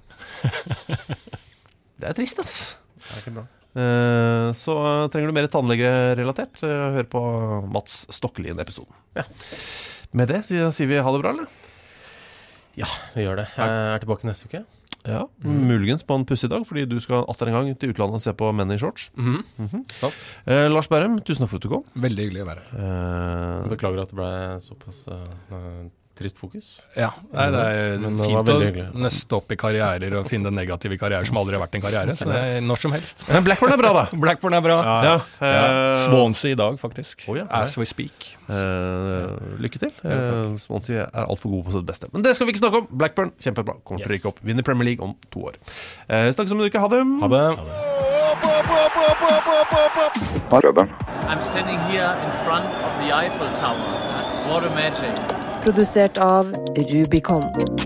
Det er trist, ass. Det er ikke bra. Så trenger du mer tannlegerelatert, hør på Mats Stokkelien-episoden. Ja. Med det sier vi ha det bra, eller? Ja, vi gjør det. Jeg er tilbake neste uke. Ja, muligens på en pussig dag, fordi du skal atter en gang til utlandet og se på menn i shorts. Sant. Lars Bærum, tusen takk for at du kom. Veldig hyggelig å være her. Beklager at det ble såpass trist fokus. Ja, nei, det er fint å nøste opp i karrierer og finne negative karrierer som aldri har vært en karriere, så det er når som helst. Men Blackburn er bra da. Blackburn er bra. Swansea i dag, faktisk. As we speak. Lykke til. Swansea er alt for gode på sitt beste. Men det skal vi ikke snakke om. Blackburn, kjempebra. Kommer til å rykke opp. Vinner Premier League om 2 år. Snakkes om en uke. Ha det. Ha det. I'm standing here in front of the Eiffel Tower. What a magic. Produsert av Rubicon.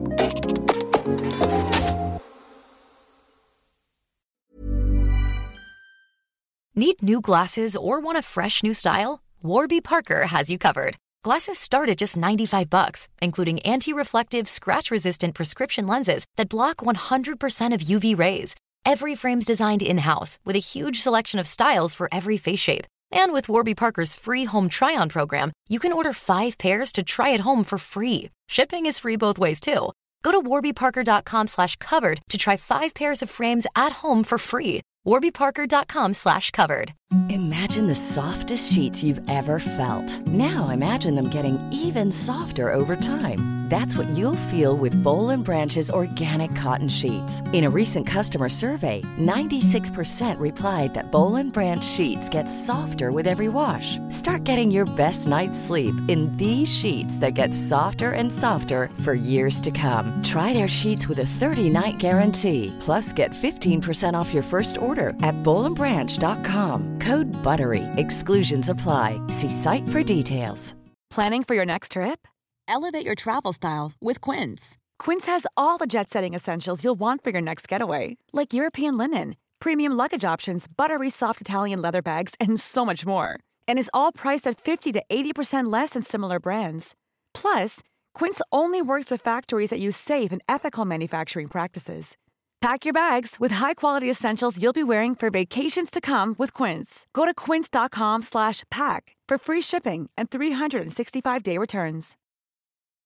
Need new glasses or want a fresh new style? Warby Parker has you covered. Glasses start at just $95, including anti-reflective, scratch-resistant prescription lenses that block 100% of UV rays. Every frame's designed in-house with a huge selection of styles for every face shape. And with Warby Parker's free home try-on program, you can order 5 pairs to try at home for free. Shipping is free both ways, too. Go to warbyparker.com/covered to try 5 pairs of frames at home for free. warbyparker.com/covered. Imagine the softest sheets you've ever felt. Now imagine them getting even softer over time. That's what you'll feel with Boll & Branch's organic cotton sheets. In a recent customer survey, 96% replied that Boll & Branch sheets get softer with every wash. Start getting your best night's sleep in these sheets that get softer and softer for years to come. Try their sheets with a 30-night guarantee. Plus, get 15% off your first order at bollandbranch.com. Code BUTTERY. Exclusions apply. See site for details. Planning for your next trip? Elevate your travel style with Quince. Quince has all the jet-setting essentials you'll want for your next getaway, like European linen, premium luggage options, buttery soft Italian leather bags, and so much more. And is all priced at 50 to 80% less than similar brands. Plus, Quince only works with factories that use safe and ethical manufacturing practices. Pack your bags with high-quality essentials you'll be wearing for vacations to come with Quince. Go to quince.com/pack for free shipping and 365-day returns.